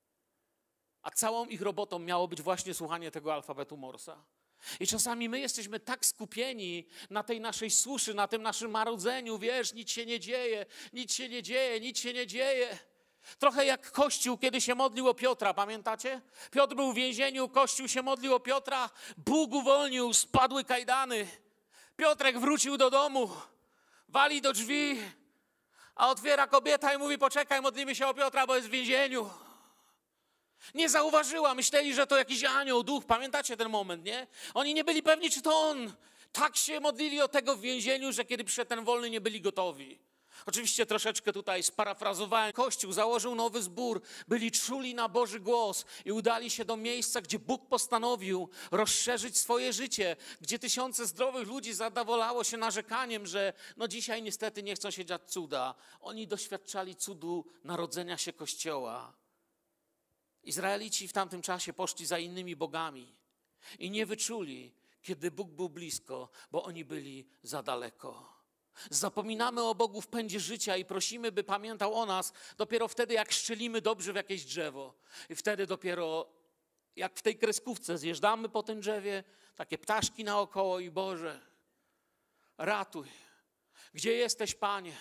A całą ich robotą miało być właśnie słuchanie tego alfabetu Morsa. I czasami my jesteśmy tak skupieni na tej naszej suszy, na tym naszym marudzeniu, wiesz, nic się nie dzieje, nic się nie dzieje, nic się nie dzieje. Trochę jak Kościół, kiedy się modlił o Piotra, pamiętacie? Piotr był w więzieniu, Kościół się modlił o Piotra, Bóg uwolnił, spadły kajdany. Piotrek wrócił do domu, wali do drzwi, a otwiera kobieta i mówi, poczekaj, modlimy się o Piotra, bo jest w więzieniu. Nie zauważyła, myśleli, że to jakiś anioł, duch, pamiętacie ten moment, nie? Oni nie byli pewni, czy to on. Tak się modlili o tego w więzieniu, że kiedy przyszedł ten wolny, nie byli gotowi. Oczywiście troszeczkę tutaj sparafrazowałem. Kościół założył nowy zbór, byli czuli na Boży głos i udali się do miejsca, gdzie Bóg postanowił rozszerzyć swoje życie, gdzie tysiące zdrowych ludzi zadowolało się narzekaniem, że no dzisiaj niestety nie chcą się dziać cuda. Oni doświadczali cudu narodzenia się Kościoła. Izraelici w tamtym czasie poszli za innymi bogami i nie wyczuli, kiedy Bóg był blisko, bo oni byli za daleko. Zapominamy o Bogu w pędzie życia i prosimy, by pamiętał o nas dopiero wtedy, jak szczelimy dobrze w jakieś drzewo. I wtedy dopiero, jak w tej kreskówce, zjeżdżamy po tym drzewie, takie ptaszki naokoło i Boże, ratuj. Gdzie jesteś, Panie?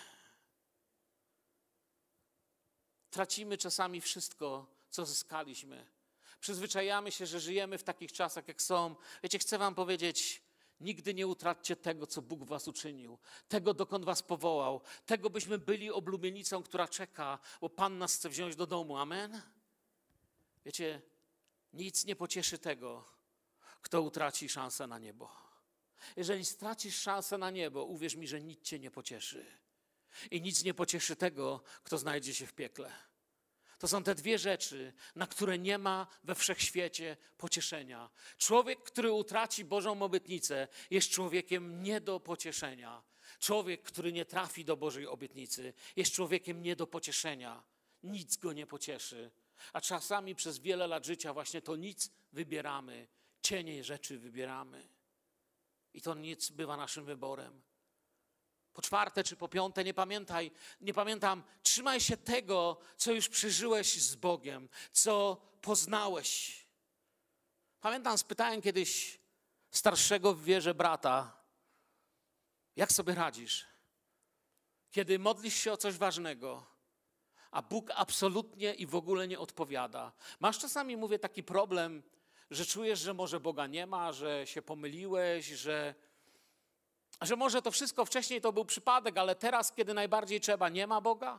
Tracimy czasami wszystko, co zyskaliśmy. Przyzwyczajamy się, że żyjemy w takich czasach, jak są. Wiecie, chcę wam powiedzieć, Nigdy nie utraćcie tego, co Bóg w was uczynił, tego, dokąd was powołał, tego, byśmy byli oblubienicą, która czeka, bo Pan nas chce wziąć do domu. Amen? Wiecie, nic nie pocieszy tego, kto utraci szansę na niebo. Jeżeli stracisz szansę na niebo, uwierz mi, że nic cię nie pocieszy. I nic nie pocieszy tego, kto znajdzie się w piekle. To są te dwie rzeczy, na które nie ma we wszechświecie pocieszenia. Człowiek, który utraci Bożą obietnicę, jest człowiekiem nie do pocieszenia. Człowiek, który nie trafi do Bożej obietnicy, jest człowiekiem nie do pocieszenia. Nic go nie pocieszy. A czasami przez wiele lat życia właśnie to nic wybieramy. Cienie rzeczy wybieramy. I to nic bywa naszym wyborem. Po czwarte czy po piąte, nie pamiętaj, nie pamiętam, trzymaj się tego, co już przeżyłeś z Bogiem, co poznałeś. Pamiętam, spytałem kiedyś starszego w wierze brata, jak sobie radzisz, kiedy modlisz się o coś ważnego, a Bóg absolutnie i w ogóle nie odpowiada. Masz czasami, mówię, taki problem, że czujesz, że może Boga nie ma, że się pomyliłeś, że, że może to wszystko wcześniej to był przypadek, ale teraz, kiedy najbardziej trzeba, nie ma Boga?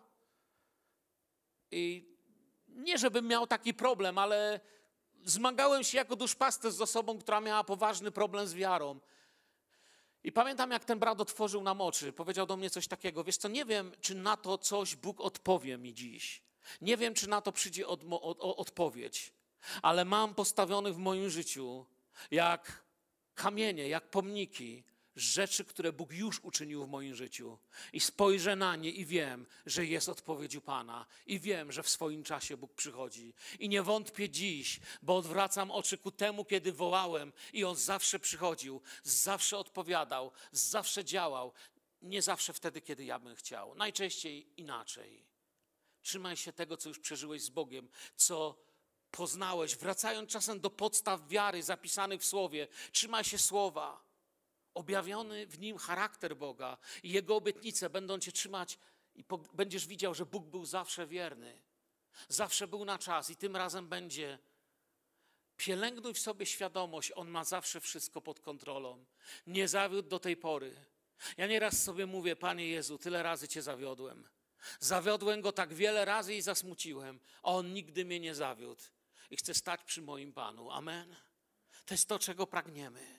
I nie, żebym miał taki problem, ale zmagałem się jako duszpasterz z osobą, która miała poważny problem z wiarą. I pamiętam, jak ten brat otworzył nam oczy, powiedział do mnie coś takiego, wiesz co, nie wiem, czy na to coś Bóg odpowie mi dziś. Nie wiem, czy na to przyjdzie od, od, odpowiedź, ale mam postawionych w moim życiu jak kamienie, jak pomniki, rzeczy, które Bóg już uczynił w moim życiu. I spojrzę na nie i wiem, że jest odpowiedź u Pana. I wiem, że w swoim czasie Bóg przychodzi. I nie wątpię dziś, bo odwracam oczy ku temu, kiedy wołałem i On zawsze przychodził, zawsze odpowiadał, zawsze działał. Nie zawsze wtedy, kiedy ja bym chciał. Najczęściej inaczej. Trzymaj się tego, co już przeżyłeś z Bogiem, co poznałeś, wracając czasem do podstaw wiary zapisanych w Słowie. Trzymaj się Słowa. Objawiony w nim charakter Boga i Jego obietnice będą cię trzymać i po, będziesz widział, że Bóg był zawsze wierny. Zawsze był na czas i tym razem będzie. Pielęgnuj w sobie świadomość, On ma zawsze wszystko pod kontrolą. Nie zawiódł do tej pory. Ja nieraz sobie mówię, Panie Jezu, tyle razy Cię zawiodłem. Zawiodłem Go tak wiele razy i zasmuciłem, a On nigdy mnie nie zawiódł. I chcę stać przy moim Panu. Amen. To jest to, czego pragniemy.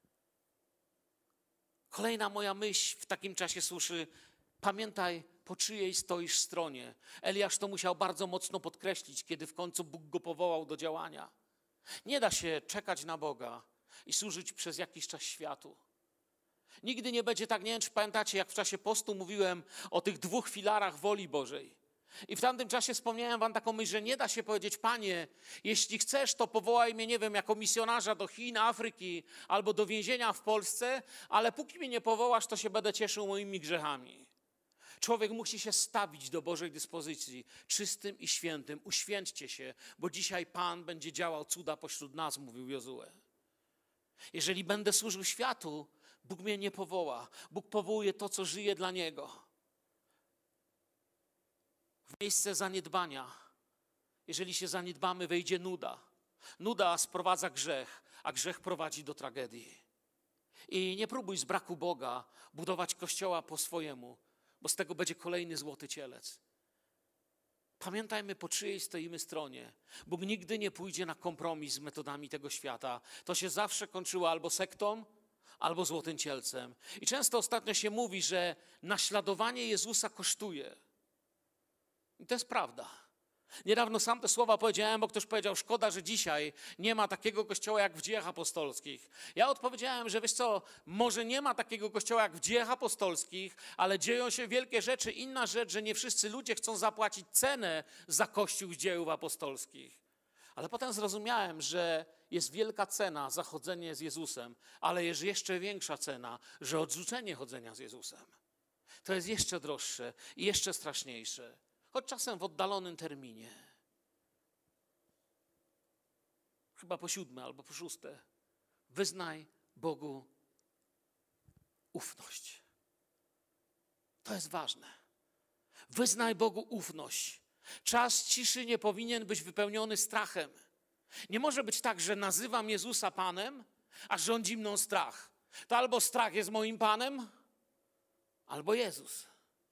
Kolejna moja myśl w takim czasie służy, pamiętaj, po czyjej stoisz stronie. Eliasz to musiał bardzo mocno podkreślić, kiedy w końcu Bóg go powołał do działania. Nie da się czekać na Boga i służyć przez jakiś czas światu. Nigdy nie będzie tak, nie wiem, czy pamiętacie, jak w czasie postu mówiłem o tych dwóch filarach woli Bożej. I w tamtym czasie wspomniałem wam taką myśl, że nie da się powiedzieć, Panie, jeśli chcesz, to powołaj mnie, nie wiem, jako misjonarza do Chin, Afryki albo do więzienia w Polsce, ale póki mnie nie powołasz, to się będę cieszył moimi grzechami. Człowiek musi się stawić do Bożej dyspozycji, czystym i świętym. Uświęćcie się, bo dzisiaj Pan będzie działał cuda pośród nas, mówił Jozue. Jeżeli będę służył światu, Bóg mnie nie powoła. Bóg powołuje to, co żyje dla Niego. W miejsce zaniedbania, jeżeli się zaniedbamy, wejdzie nuda. Nuda sprowadza grzech, a grzech prowadzi do tragedii. I nie próbuj z braku Boga budować kościoła po swojemu, bo z tego będzie kolejny złoty cielec. Pamiętajmy, po czyjej stoimy stronie. Bóg nigdy nie pójdzie na kompromis z metodami tego świata. To się zawsze kończyło albo sektą, albo złotym cielcem. I często ostatnio się mówi, że naśladowanie Jezusa kosztuje. I to jest prawda. Niedawno sam te słowa powiedziałem, bo ktoś powiedział, szkoda, że dzisiaj nie ma takiego kościoła jak w Dziejach Apostolskich. Ja odpowiedziałem, że wiesz co, może nie ma takiego kościoła jak w Dziejach Apostolskich, ale dzieją się wielkie rzeczy. Inna rzecz, że nie wszyscy ludzie chcą zapłacić cenę za Kościół z Dziejów Apostolskich. Ale potem zrozumiałem, że jest wielka cena za chodzenie z Jezusem, ale jest jeszcze większa cena, że odrzucenie chodzenia z Jezusem. To jest jeszcze droższe i jeszcze straszniejsze. Choć czasem w oddalonym terminie. Chyba po siódme albo po szóste. Wyznaj Bogu ufność. To jest ważne. Wyznaj Bogu ufność. Czas ciszy nie powinien być wypełniony strachem. Nie może być tak, że nazywam Jezusa Panem, a rządzi mną strach. to albo strach jest moim Panem, albo Jezus.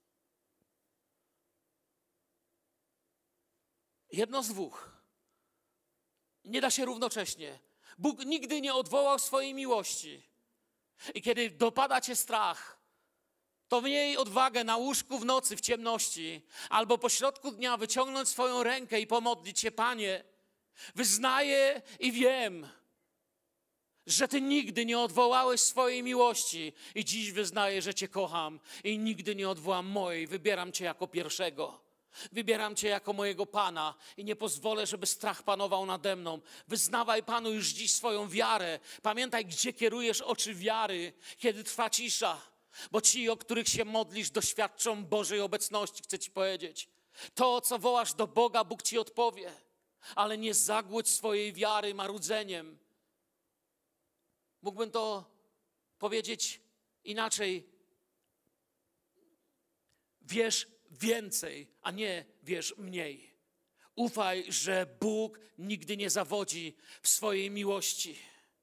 Jedno z dwóch. Nie da się równocześnie. Bóg nigdy nie odwołał swojej miłości. I kiedy dopada cię strach, to miej odwagę na łóżku w nocy, w ciemności, albo pośrodku dnia wyciągnąć swoją rękę i pomodlić się: Panie, wyznaję i wiem, że Ty nigdy nie odwołałeś swojej miłości i dziś wyznaję, że Cię kocham i nigdy nie odwołam mojej. Wybieram Cię jako pierwszego. Wybieram Cię jako mojego Pana i nie pozwolę, żeby strach panował nade mną. Wyznawaj Panu już dziś swoją wiarę. Pamiętaj, gdzie kierujesz oczy wiary, kiedy trwa cisza. Bo ci, o których się modlisz, doświadczą Bożej obecności, chcę Ci powiedzieć. To, co wołasz do Boga, Bóg Ci odpowie. Ale nie zagłódź swojej wiary marudzeniem. Mógłbym to powiedzieć inaczej. Wierz więcej, a nie wierz mniej. Ufaj, że Bóg nigdy nie zawodzi w swojej miłości.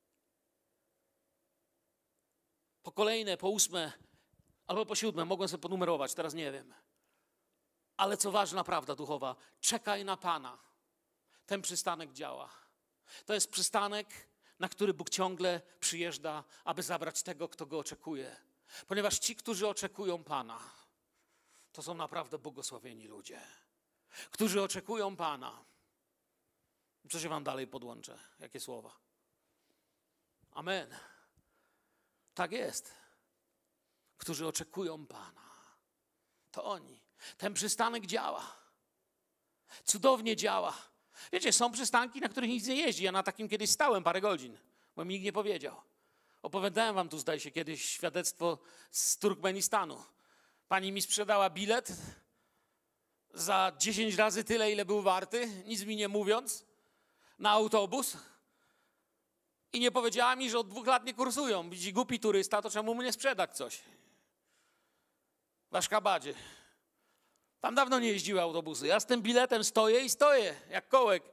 Po kolejne, po ósme, albo po siódme, mogłem sobie ponumerować, teraz nie wiem. Ale co ważna prawda duchowa, czekaj na Pana. Ten przystanek działa. To jest przystanek, na który Bóg ciągle przyjeżdża, aby zabrać tego, kto Go oczekuje. Ponieważ ci, którzy oczekują Pana, to są naprawdę błogosławieni ludzie. Którzy oczekują Pana. Co się wam dalej podłączę? Jakie słowa? Amen. Tak jest. Którzy oczekują Pana. To oni. Ten przystanek działa. Cudownie działa. Wiecie, są przystanki, na których nic nie jeździ. Ja na takim kiedyś stałem parę godzin, bo mi nikt nie powiedział. Opowiadałem wam tu, zdaje się, kiedyś świadectwo z Turkmenistanu. Pani mi sprzedała bilet za dziesięć razy tyle, ile był warty, nic mi nie mówiąc, na autobus. I nie powiedziała mi, że od dwóch lat nie kursują. Widzi, głupi turysta, to czemu mu nie sprzedać coś? W Aszkabadzie. Tam dawno nie jeździły autobusy. Ja z tym biletem stoję i stoję, jak kołek.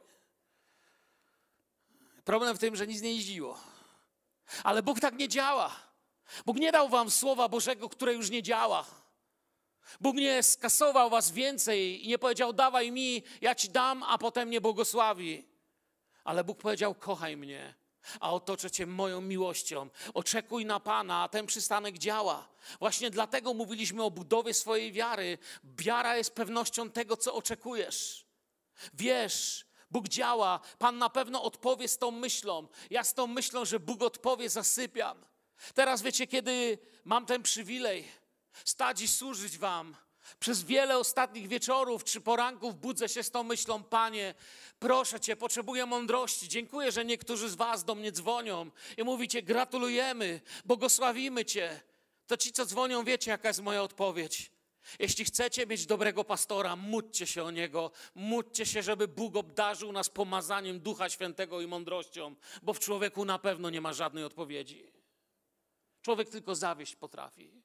Problem w tym, że nic nie jeździło. Ale Bóg tak nie działa. Bóg nie dał wam Słowa Bożego, które już nie działa. Bóg nie skasował was więcej i nie powiedział: dawaj mi, ja ci dam, a potem mnie błogosławi. Ale Bóg powiedział: kochaj mnie, a otoczę cię moją miłością. Oczekuj na Pana, a ten przystanek działa. Właśnie dlatego mówiliśmy o budowie swojej wiary. Wiara jest pewnością tego, co oczekujesz. Wiesz, Bóg działa. Pan na pewno odpowie z tą myślą. Ja z tą myślą, że Bóg odpowie, zasypiam. Teraz wiecie, kiedy mam ten przywilej stać i służyć wam, przez wiele ostatnich wieczorów czy poranków budzę się z tą myślą: Panie, proszę Cię, potrzebuję mądrości. Dziękuję, że niektórzy z was do mnie dzwonią i mówicie: gratulujemy, błogosławimy Cię. To ci, co dzwonią, wiecie, jaka jest moja odpowiedź. Jeśli chcecie mieć dobrego pastora, módlcie się o niego. Módlcie się, żeby Bóg obdarzył nas pomazaniem Ducha Świętego i mądrością, bo w człowieku na pewno nie ma żadnej odpowiedzi. Człowiek tylko zawieść potrafi.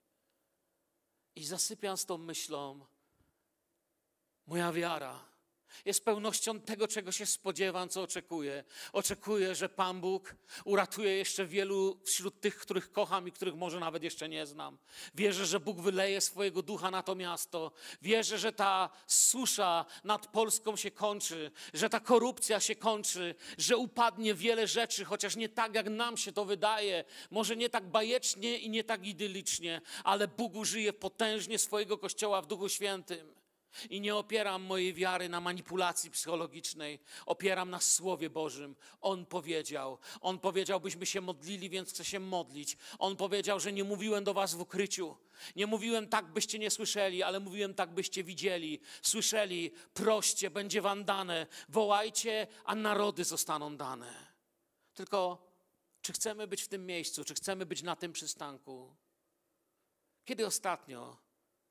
I zasypiam z tą myślą: moja wiara jest pełnością tego, czego się spodziewam, co oczekuję. Oczekuję, że Pan Bóg uratuje jeszcze wielu wśród tych, których kocham i których może nawet jeszcze nie znam. Wierzę, że Bóg wyleje swojego ducha na to miasto. Wierzę, że ta susza nad Polską się kończy, że ta korupcja się kończy, że upadnie wiele rzeczy, chociaż nie tak, jak nam się to wydaje. Może nie tak bajecznie i nie tak idylicznie, ale Bóg użyje potężnie swojego Kościoła w Duchu Świętym. I nie opieram mojej wiary na manipulacji psychologicznej. Opieram na Słowie Bożym. On powiedział. On powiedział, byśmy się modlili, więc chcę się modlić. On powiedział, że nie mówiłem do was w ukryciu. Nie mówiłem tak, byście nie słyszeli, ale mówiłem tak, byście widzieli, słyszeli. Proście, będzie wam dane. Wołajcie, a narody zostaną dane. Tylko czy chcemy być w tym miejscu? Czy chcemy być na tym przystanku? Kiedy ostatnio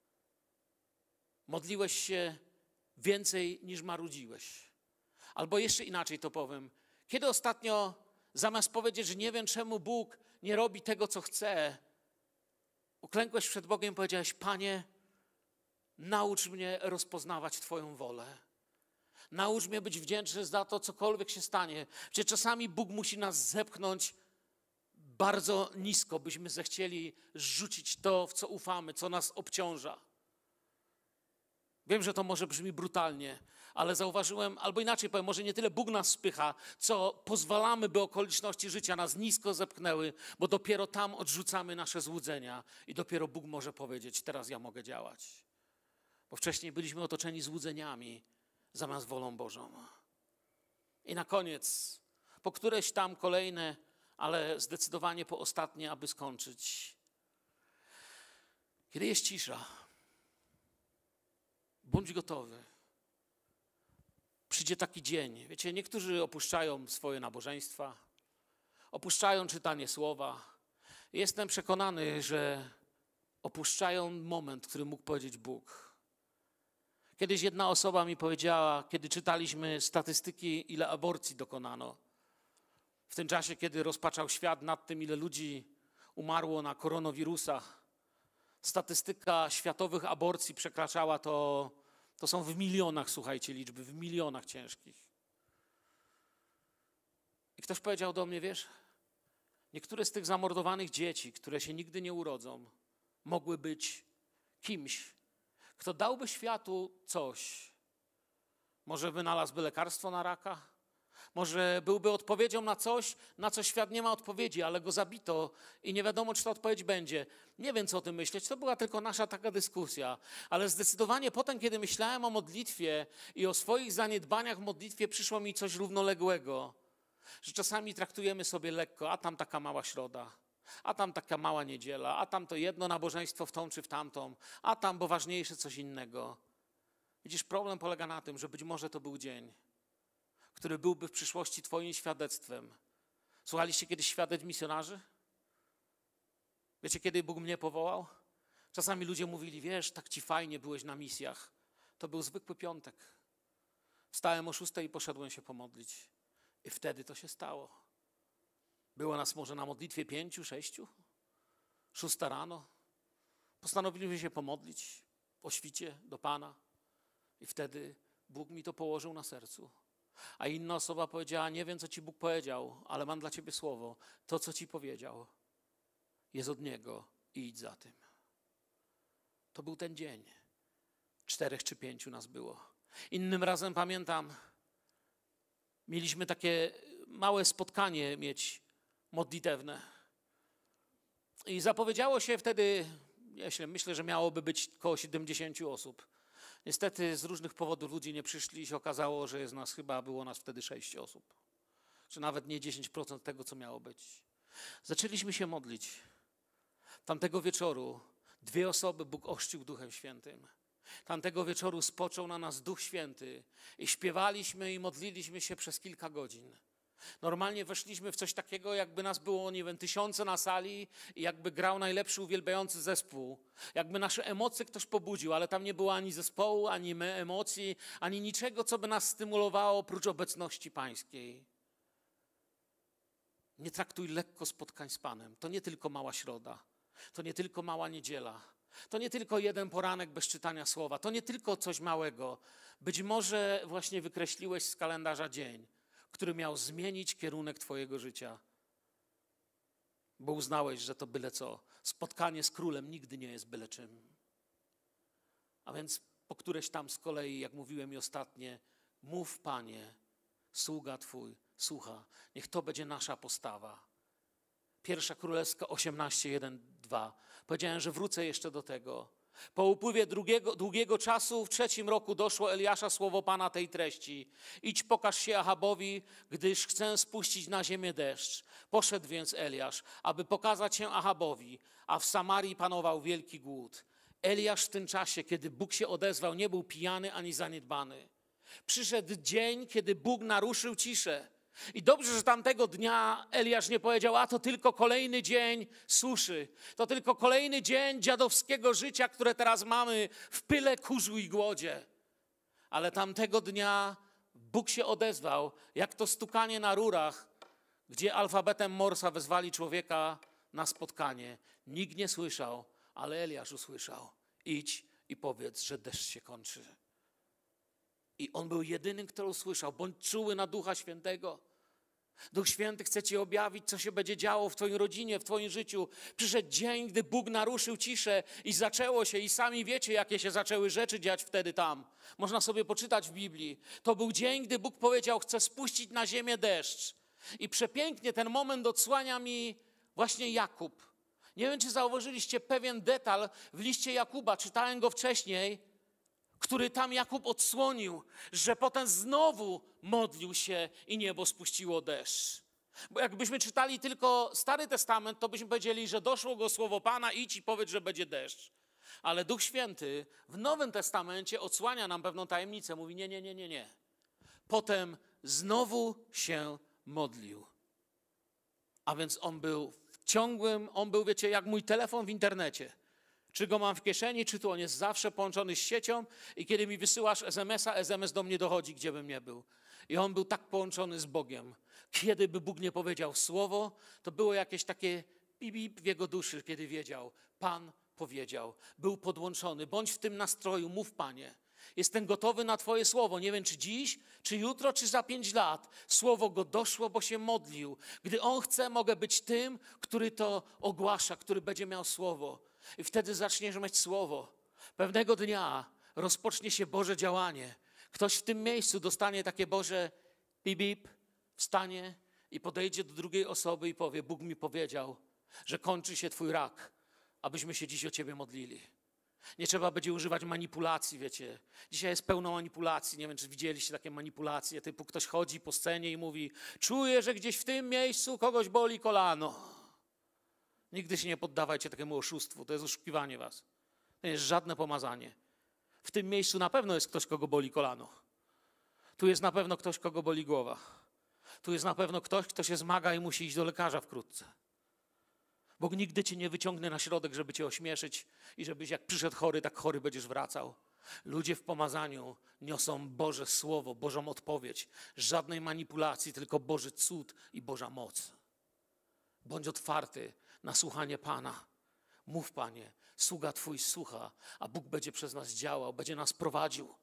modliłeś się więcej niż marudziłeś? Albo jeszcze inaczej to powiem. Kiedy ostatnio zamiast powiedzieć, że nie wiem, czemu Bóg nie robi tego, co chce, uklękłeś przed Bogiem i powiedziałeś: Panie, naucz mnie rozpoznawać Twoją wolę. Naucz mnie być wdzięczny za to, cokolwiek się stanie. Że czasami Bóg musi nas zepchnąć bardzo nisko byśmy zechcieli rzucić to, w co ufamy, co nas obciąża. Wiem, że to może brzmi brutalnie, ale zauważyłem, albo inaczej powiem, może nie tyle Bóg nas spycha, co pozwalamy, by okoliczności życia nas nisko zepchnęły, bo dopiero tam odrzucamy nasze złudzenia i dopiero Bóg może powiedzieć, teraz ja mogę działać. Bo wcześniej byliśmy otoczeni złudzeniami zamiast wolą Bożą. I na koniec, po któreś tam kolejne, ale zdecydowanie po ostatnie, aby skończyć. Kiedy jest cisza, bądź gotowy. Przyjdzie taki dzień. Wiecie, niektórzy opuszczają swoje nabożeństwa, opuszczają czytanie słowa. Jestem przekonany, że opuszczają moment, który mógł powiedzieć Bóg. Kiedyś jedna osoba mi powiedziała, kiedy czytaliśmy statystyki, ile aborcji dokonano. W tym czasie, kiedy rozpaczał świat nad tym, ile ludzi umarło na koronawirusa, statystyka światowych aborcji przekraczała to, to są w milionach, słuchajcie, liczby, w milionach ciężkich. I ktoś powiedział do mnie, wiesz, niektóre z tych zamordowanych dzieci, które się nigdy nie urodzą, mogły być kimś, kto dałby światu coś. Może wynalazłby lekarstwo na raka? Może byłby odpowiedzią na coś, na co świat nie ma odpowiedzi, ale go zabito i nie wiadomo, czy ta odpowiedź będzie. Nie wiem, co o tym myśleć. To była tylko nasza taka dyskusja. Ale zdecydowanie potem, kiedy myślałem o modlitwie i o swoich zaniedbaniach w modlitwie, przyszło mi coś równoległego. Że czasami traktujemy sobie lekko, a tam taka mała środa, a tam taka mała niedziela, a tam to jedno nabożeństwo w tą czy w tamtą, a tam, bo ważniejsze coś innego. Widzisz, problem polega na tym, że być może to był dzień, który byłby w przyszłości twoim świadectwem. Słuchaliście kiedyś świadectw misjonarzy? Wiecie, kiedy Bóg mnie powołał? Czasami ludzie mówili, wiesz, tak ci fajnie byłeś na misjach. To był zwykły piątek. Wstałem o szóstej i poszedłem się pomodlić. I wtedy to się stało. Było nas może na modlitwie pięciu, sześciu? Szósta rano. Postanowiliśmy się pomodlić o świcie do Pana. I wtedy Bóg mi to położył na sercu. A inna osoba powiedziała, nie wiem, co ci Bóg powiedział, ale mam dla ciebie słowo. To, co ci powiedział, jest od Niego i idź za tym. To był ten dzień. Czterech czy pięciu nas było. Innym razem pamiętam, mieliśmy takie małe spotkanie mieć modlitewne. I zapowiedziało się wtedy, ja myślę, że miałoby być około siedemdziesięciu osób. Niestety z różnych powodów ludzie nie przyszli i się okazało, że jest nas chyba, było nas wtedy sześć osób. Czy nawet nie dziesięć procent tego, co miało być. Zaczęliśmy się modlić. Tamtego wieczoru dwie osoby Bóg ochrzcił Duchem Świętym. Tamtego wieczoru spoczął na nas Duch Święty i śpiewaliśmy i modliliśmy się przez kilka godzin. Normalnie weszliśmy w coś takiego, jakby nas było, nie wiem, tysiące na sali i jakby grał najlepszy uwielbiający zespół. Jakby nasze emocje ktoś pobudził, ale tam nie było ani zespołu, ani emocji, ani niczego, co by nas stymulowało oprócz obecności Pańskiej. Nie traktuj lekko spotkań z Panem. To nie tylko mała środa. To nie tylko mała niedziela. To nie tylko jeden poranek bez czytania słowa. To nie tylko coś małego. Być może właśnie wykreśliłeś z kalendarza dzień, który miał zmienić kierunek twojego życia. Bo uznałeś, że to byle co. Spotkanie z królem nigdy nie jest byle czym. A więc po któreś tam z kolei, jak mówiłem i ostatnie, mów, Panie, sługa Twój słucha. Niech to będzie nasza postawa. Pierwsza Królewska osiemnaście, jeden, dwa. Powiedziałem, że wrócę jeszcze do tego. Po upływie drugiego, długiego czasu w trzecim roku doszło Eliasza słowo Pana tej treści. Idź, pokaż się Ahabowi, gdyż chcę spuścić na ziemię deszcz. Poszedł więc Eliasz, aby pokazać się Ahabowi, a w Samarii panował wielki głód. Eliasz w tym czasie, kiedy Bóg się odezwał, nie był pijany ani zaniedbany. Przyszedł dzień, kiedy Bóg naruszył ciszę. I dobrze, że tamtego dnia Eliasz nie powiedział, a to tylko kolejny dzień suszy. To tylko kolejny dzień dziadowskiego życia, które teraz mamy w pyle, kurzu i głodzie. Ale tamtego dnia Bóg się odezwał, jak to stukanie na rurach, gdzie alfabetem Morsa wezwali człowieka na spotkanie. Nikt nie słyszał, ale Eliasz usłyszał. Idź i powiedz, że deszcz się kończy. I on był jedynym, kto usłyszał. Bądź czuły na Ducha Świętego. Duch Święty chce ci objawić, co się będzie działo w twojej rodzinie, w twoim życiu. Przyszedł dzień, gdy Bóg naruszył ciszę i zaczęło się, i sami wiecie, jakie się zaczęły rzeczy dziać wtedy tam. Można sobie poczytać w Biblii. To był dzień, gdy Bóg powiedział, chcę spuścić na ziemię deszcz. I przepięknie ten moment odsłania mi właśnie Jakub. Nie wiem, czy zauważyliście pewien detal w liście Jakuba, czytałem go wcześniej, który tam Jakub odsłonił, że potem znowu modlił się i niebo spuściło deszcz. Bo jakbyśmy czytali tylko Stary Testament, to byśmy powiedzieli, że doszło go słowo Pana, idź i powiedz, że będzie deszcz. Ale Duch Święty w Nowym Testamencie odsłania nam pewną tajemnicę. Mówi nie, nie, nie, nie, nie. Potem znowu się modlił. A więc on był w ciągłym, on był, wiecie, jak mój telefon w internecie. Czy go mam w kieszeni, czy tu on jest zawsze połączony z siecią i kiedy mi wysyłasz es em es a, es em es do mnie dochodzi, gdzie bym nie był. I on był tak połączony z Bogiem. Kiedy by Bóg nie powiedział słowo, to było jakieś takie pip w jego duszy, kiedy wiedział, Pan powiedział. Był podłączony. Bądź w tym nastroju, mów Panie. Jestem gotowy na Twoje słowo. Nie wiem, czy dziś, czy jutro, czy za pięć lat. Słowo go doszło, bo się modlił. Gdy on chce, mogę być tym, który to ogłasza, który będzie miał słowo. I wtedy zaczniesz mieć słowo. Pewnego dnia rozpocznie się Boże działanie. Ktoś w tym miejscu dostanie takie Boże bip, bip, wstanie i podejdzie do drugiej osoby i powie, Bóg mi powiedział, że kończy się Twój rak, abyśmy się dziś o Ciebie modlili. Nie trzeba będzie używać manipulacji, wiecie. Dzisiaj jest pełno manipulacji. Nie wiem, czy widzieliście takie manipulacje, typu ktoś chodzi po scenie i mówi, czuję, że gdzieś w tym miejscu kogoś boli kolano. Nigdy się nie poddawajcie takiemu oszustwu. To jest oszukiwanie was. To nie jest żadne pomazanie. W tym miejscu na pewno jest ktoś, kogo boli kolano. Tu jest na pewno ktoś, kogo boli głowa. Tu jest na pewno ktoś, kto się zmaga i musi iść do lekarza wkrótce. Bóg nigdy cię nie wyciągnie na środek, żeby cię ośmieszyć i żebyś jak przyszedł chory, tak chory będziesz wracał. Ludzie w pomazaniu niosą Boże Słowo, Bożą odpowiedź. Żadnej manipulacji, tylko Boży cud i Boża moc. Bądź otwarty na słuchanie Pana. Mów, Panie, sługa Twój słucha, a Bóg będzie przez nas działał, będzie nas prowadził.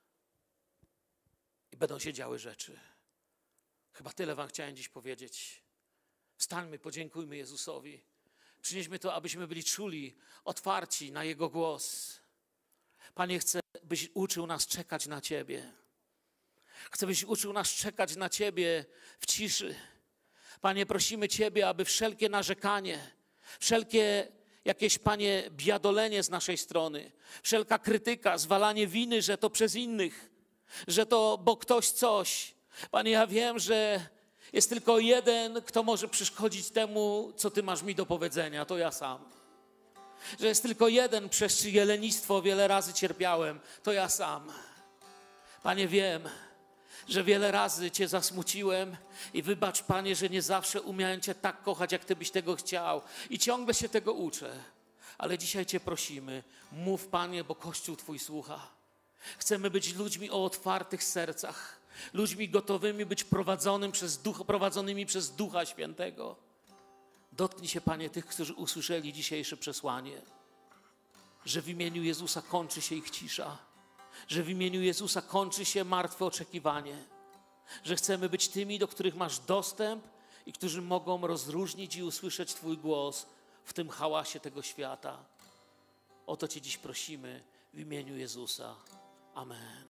I będą się działy rzeczy. Chyba tyle wam chciałem dziś powiedzieć. Wstańmy, podziękujmy Jezusowi. Przynieśmy to, abyśmy byli czuli, otwarci na Jego głos. Panie, chcę, byś uczył nas czekać na Ciebie. Chcę, byś uczył nas czekać na Ciebie w ciszy. Panie, prosimy Ciebie, aby wszelkie narzekanie, wszelkie jakieś, Panie, biadolenie z naszej strony, wszelka krytyka, zwalanie winy, że to przez innych, że to, bo ktoś coś. Panie, ja wiem, że jest tylko jeden, kto może przeszkodzić temu, co Ty masz mi do powiedzenia, to ja sam. Że jest tylko jeden, przez czyje lenistwo wiele razy cierpiałem, to ja sam. Panie, wiem, że wiele razy Cię zasmuciłem i wybacz, Panie, że nie zawsze umiałem Cię tak kochać, jak Ty byś tego chciał. I ciągle się tego uczę. Ale dzisiaj Cię prosimy, mów, Panie, bo Kościół Twój słucha. Chcemy być ludźmi o otwartych sercach, ludźmi gotowymi być prowadzonym przez Duch, prowadzonymi przez Ducha Świętego. Dotknij się, Panie, tych, którzy usłyszeli dzisiejsze przesłanie, że w imieniu Jezusa kończy się ich cisza, że w imieniu Jezusa kończy się martwe oczekiwanie, że chcemy być tymi, do których masz dostęp i którzy mogą rozróżnić i usłyszeć Twój głos w tym hałasie tego świata. O to Cię dziś prosimy w imieniu Jezusa. Amen.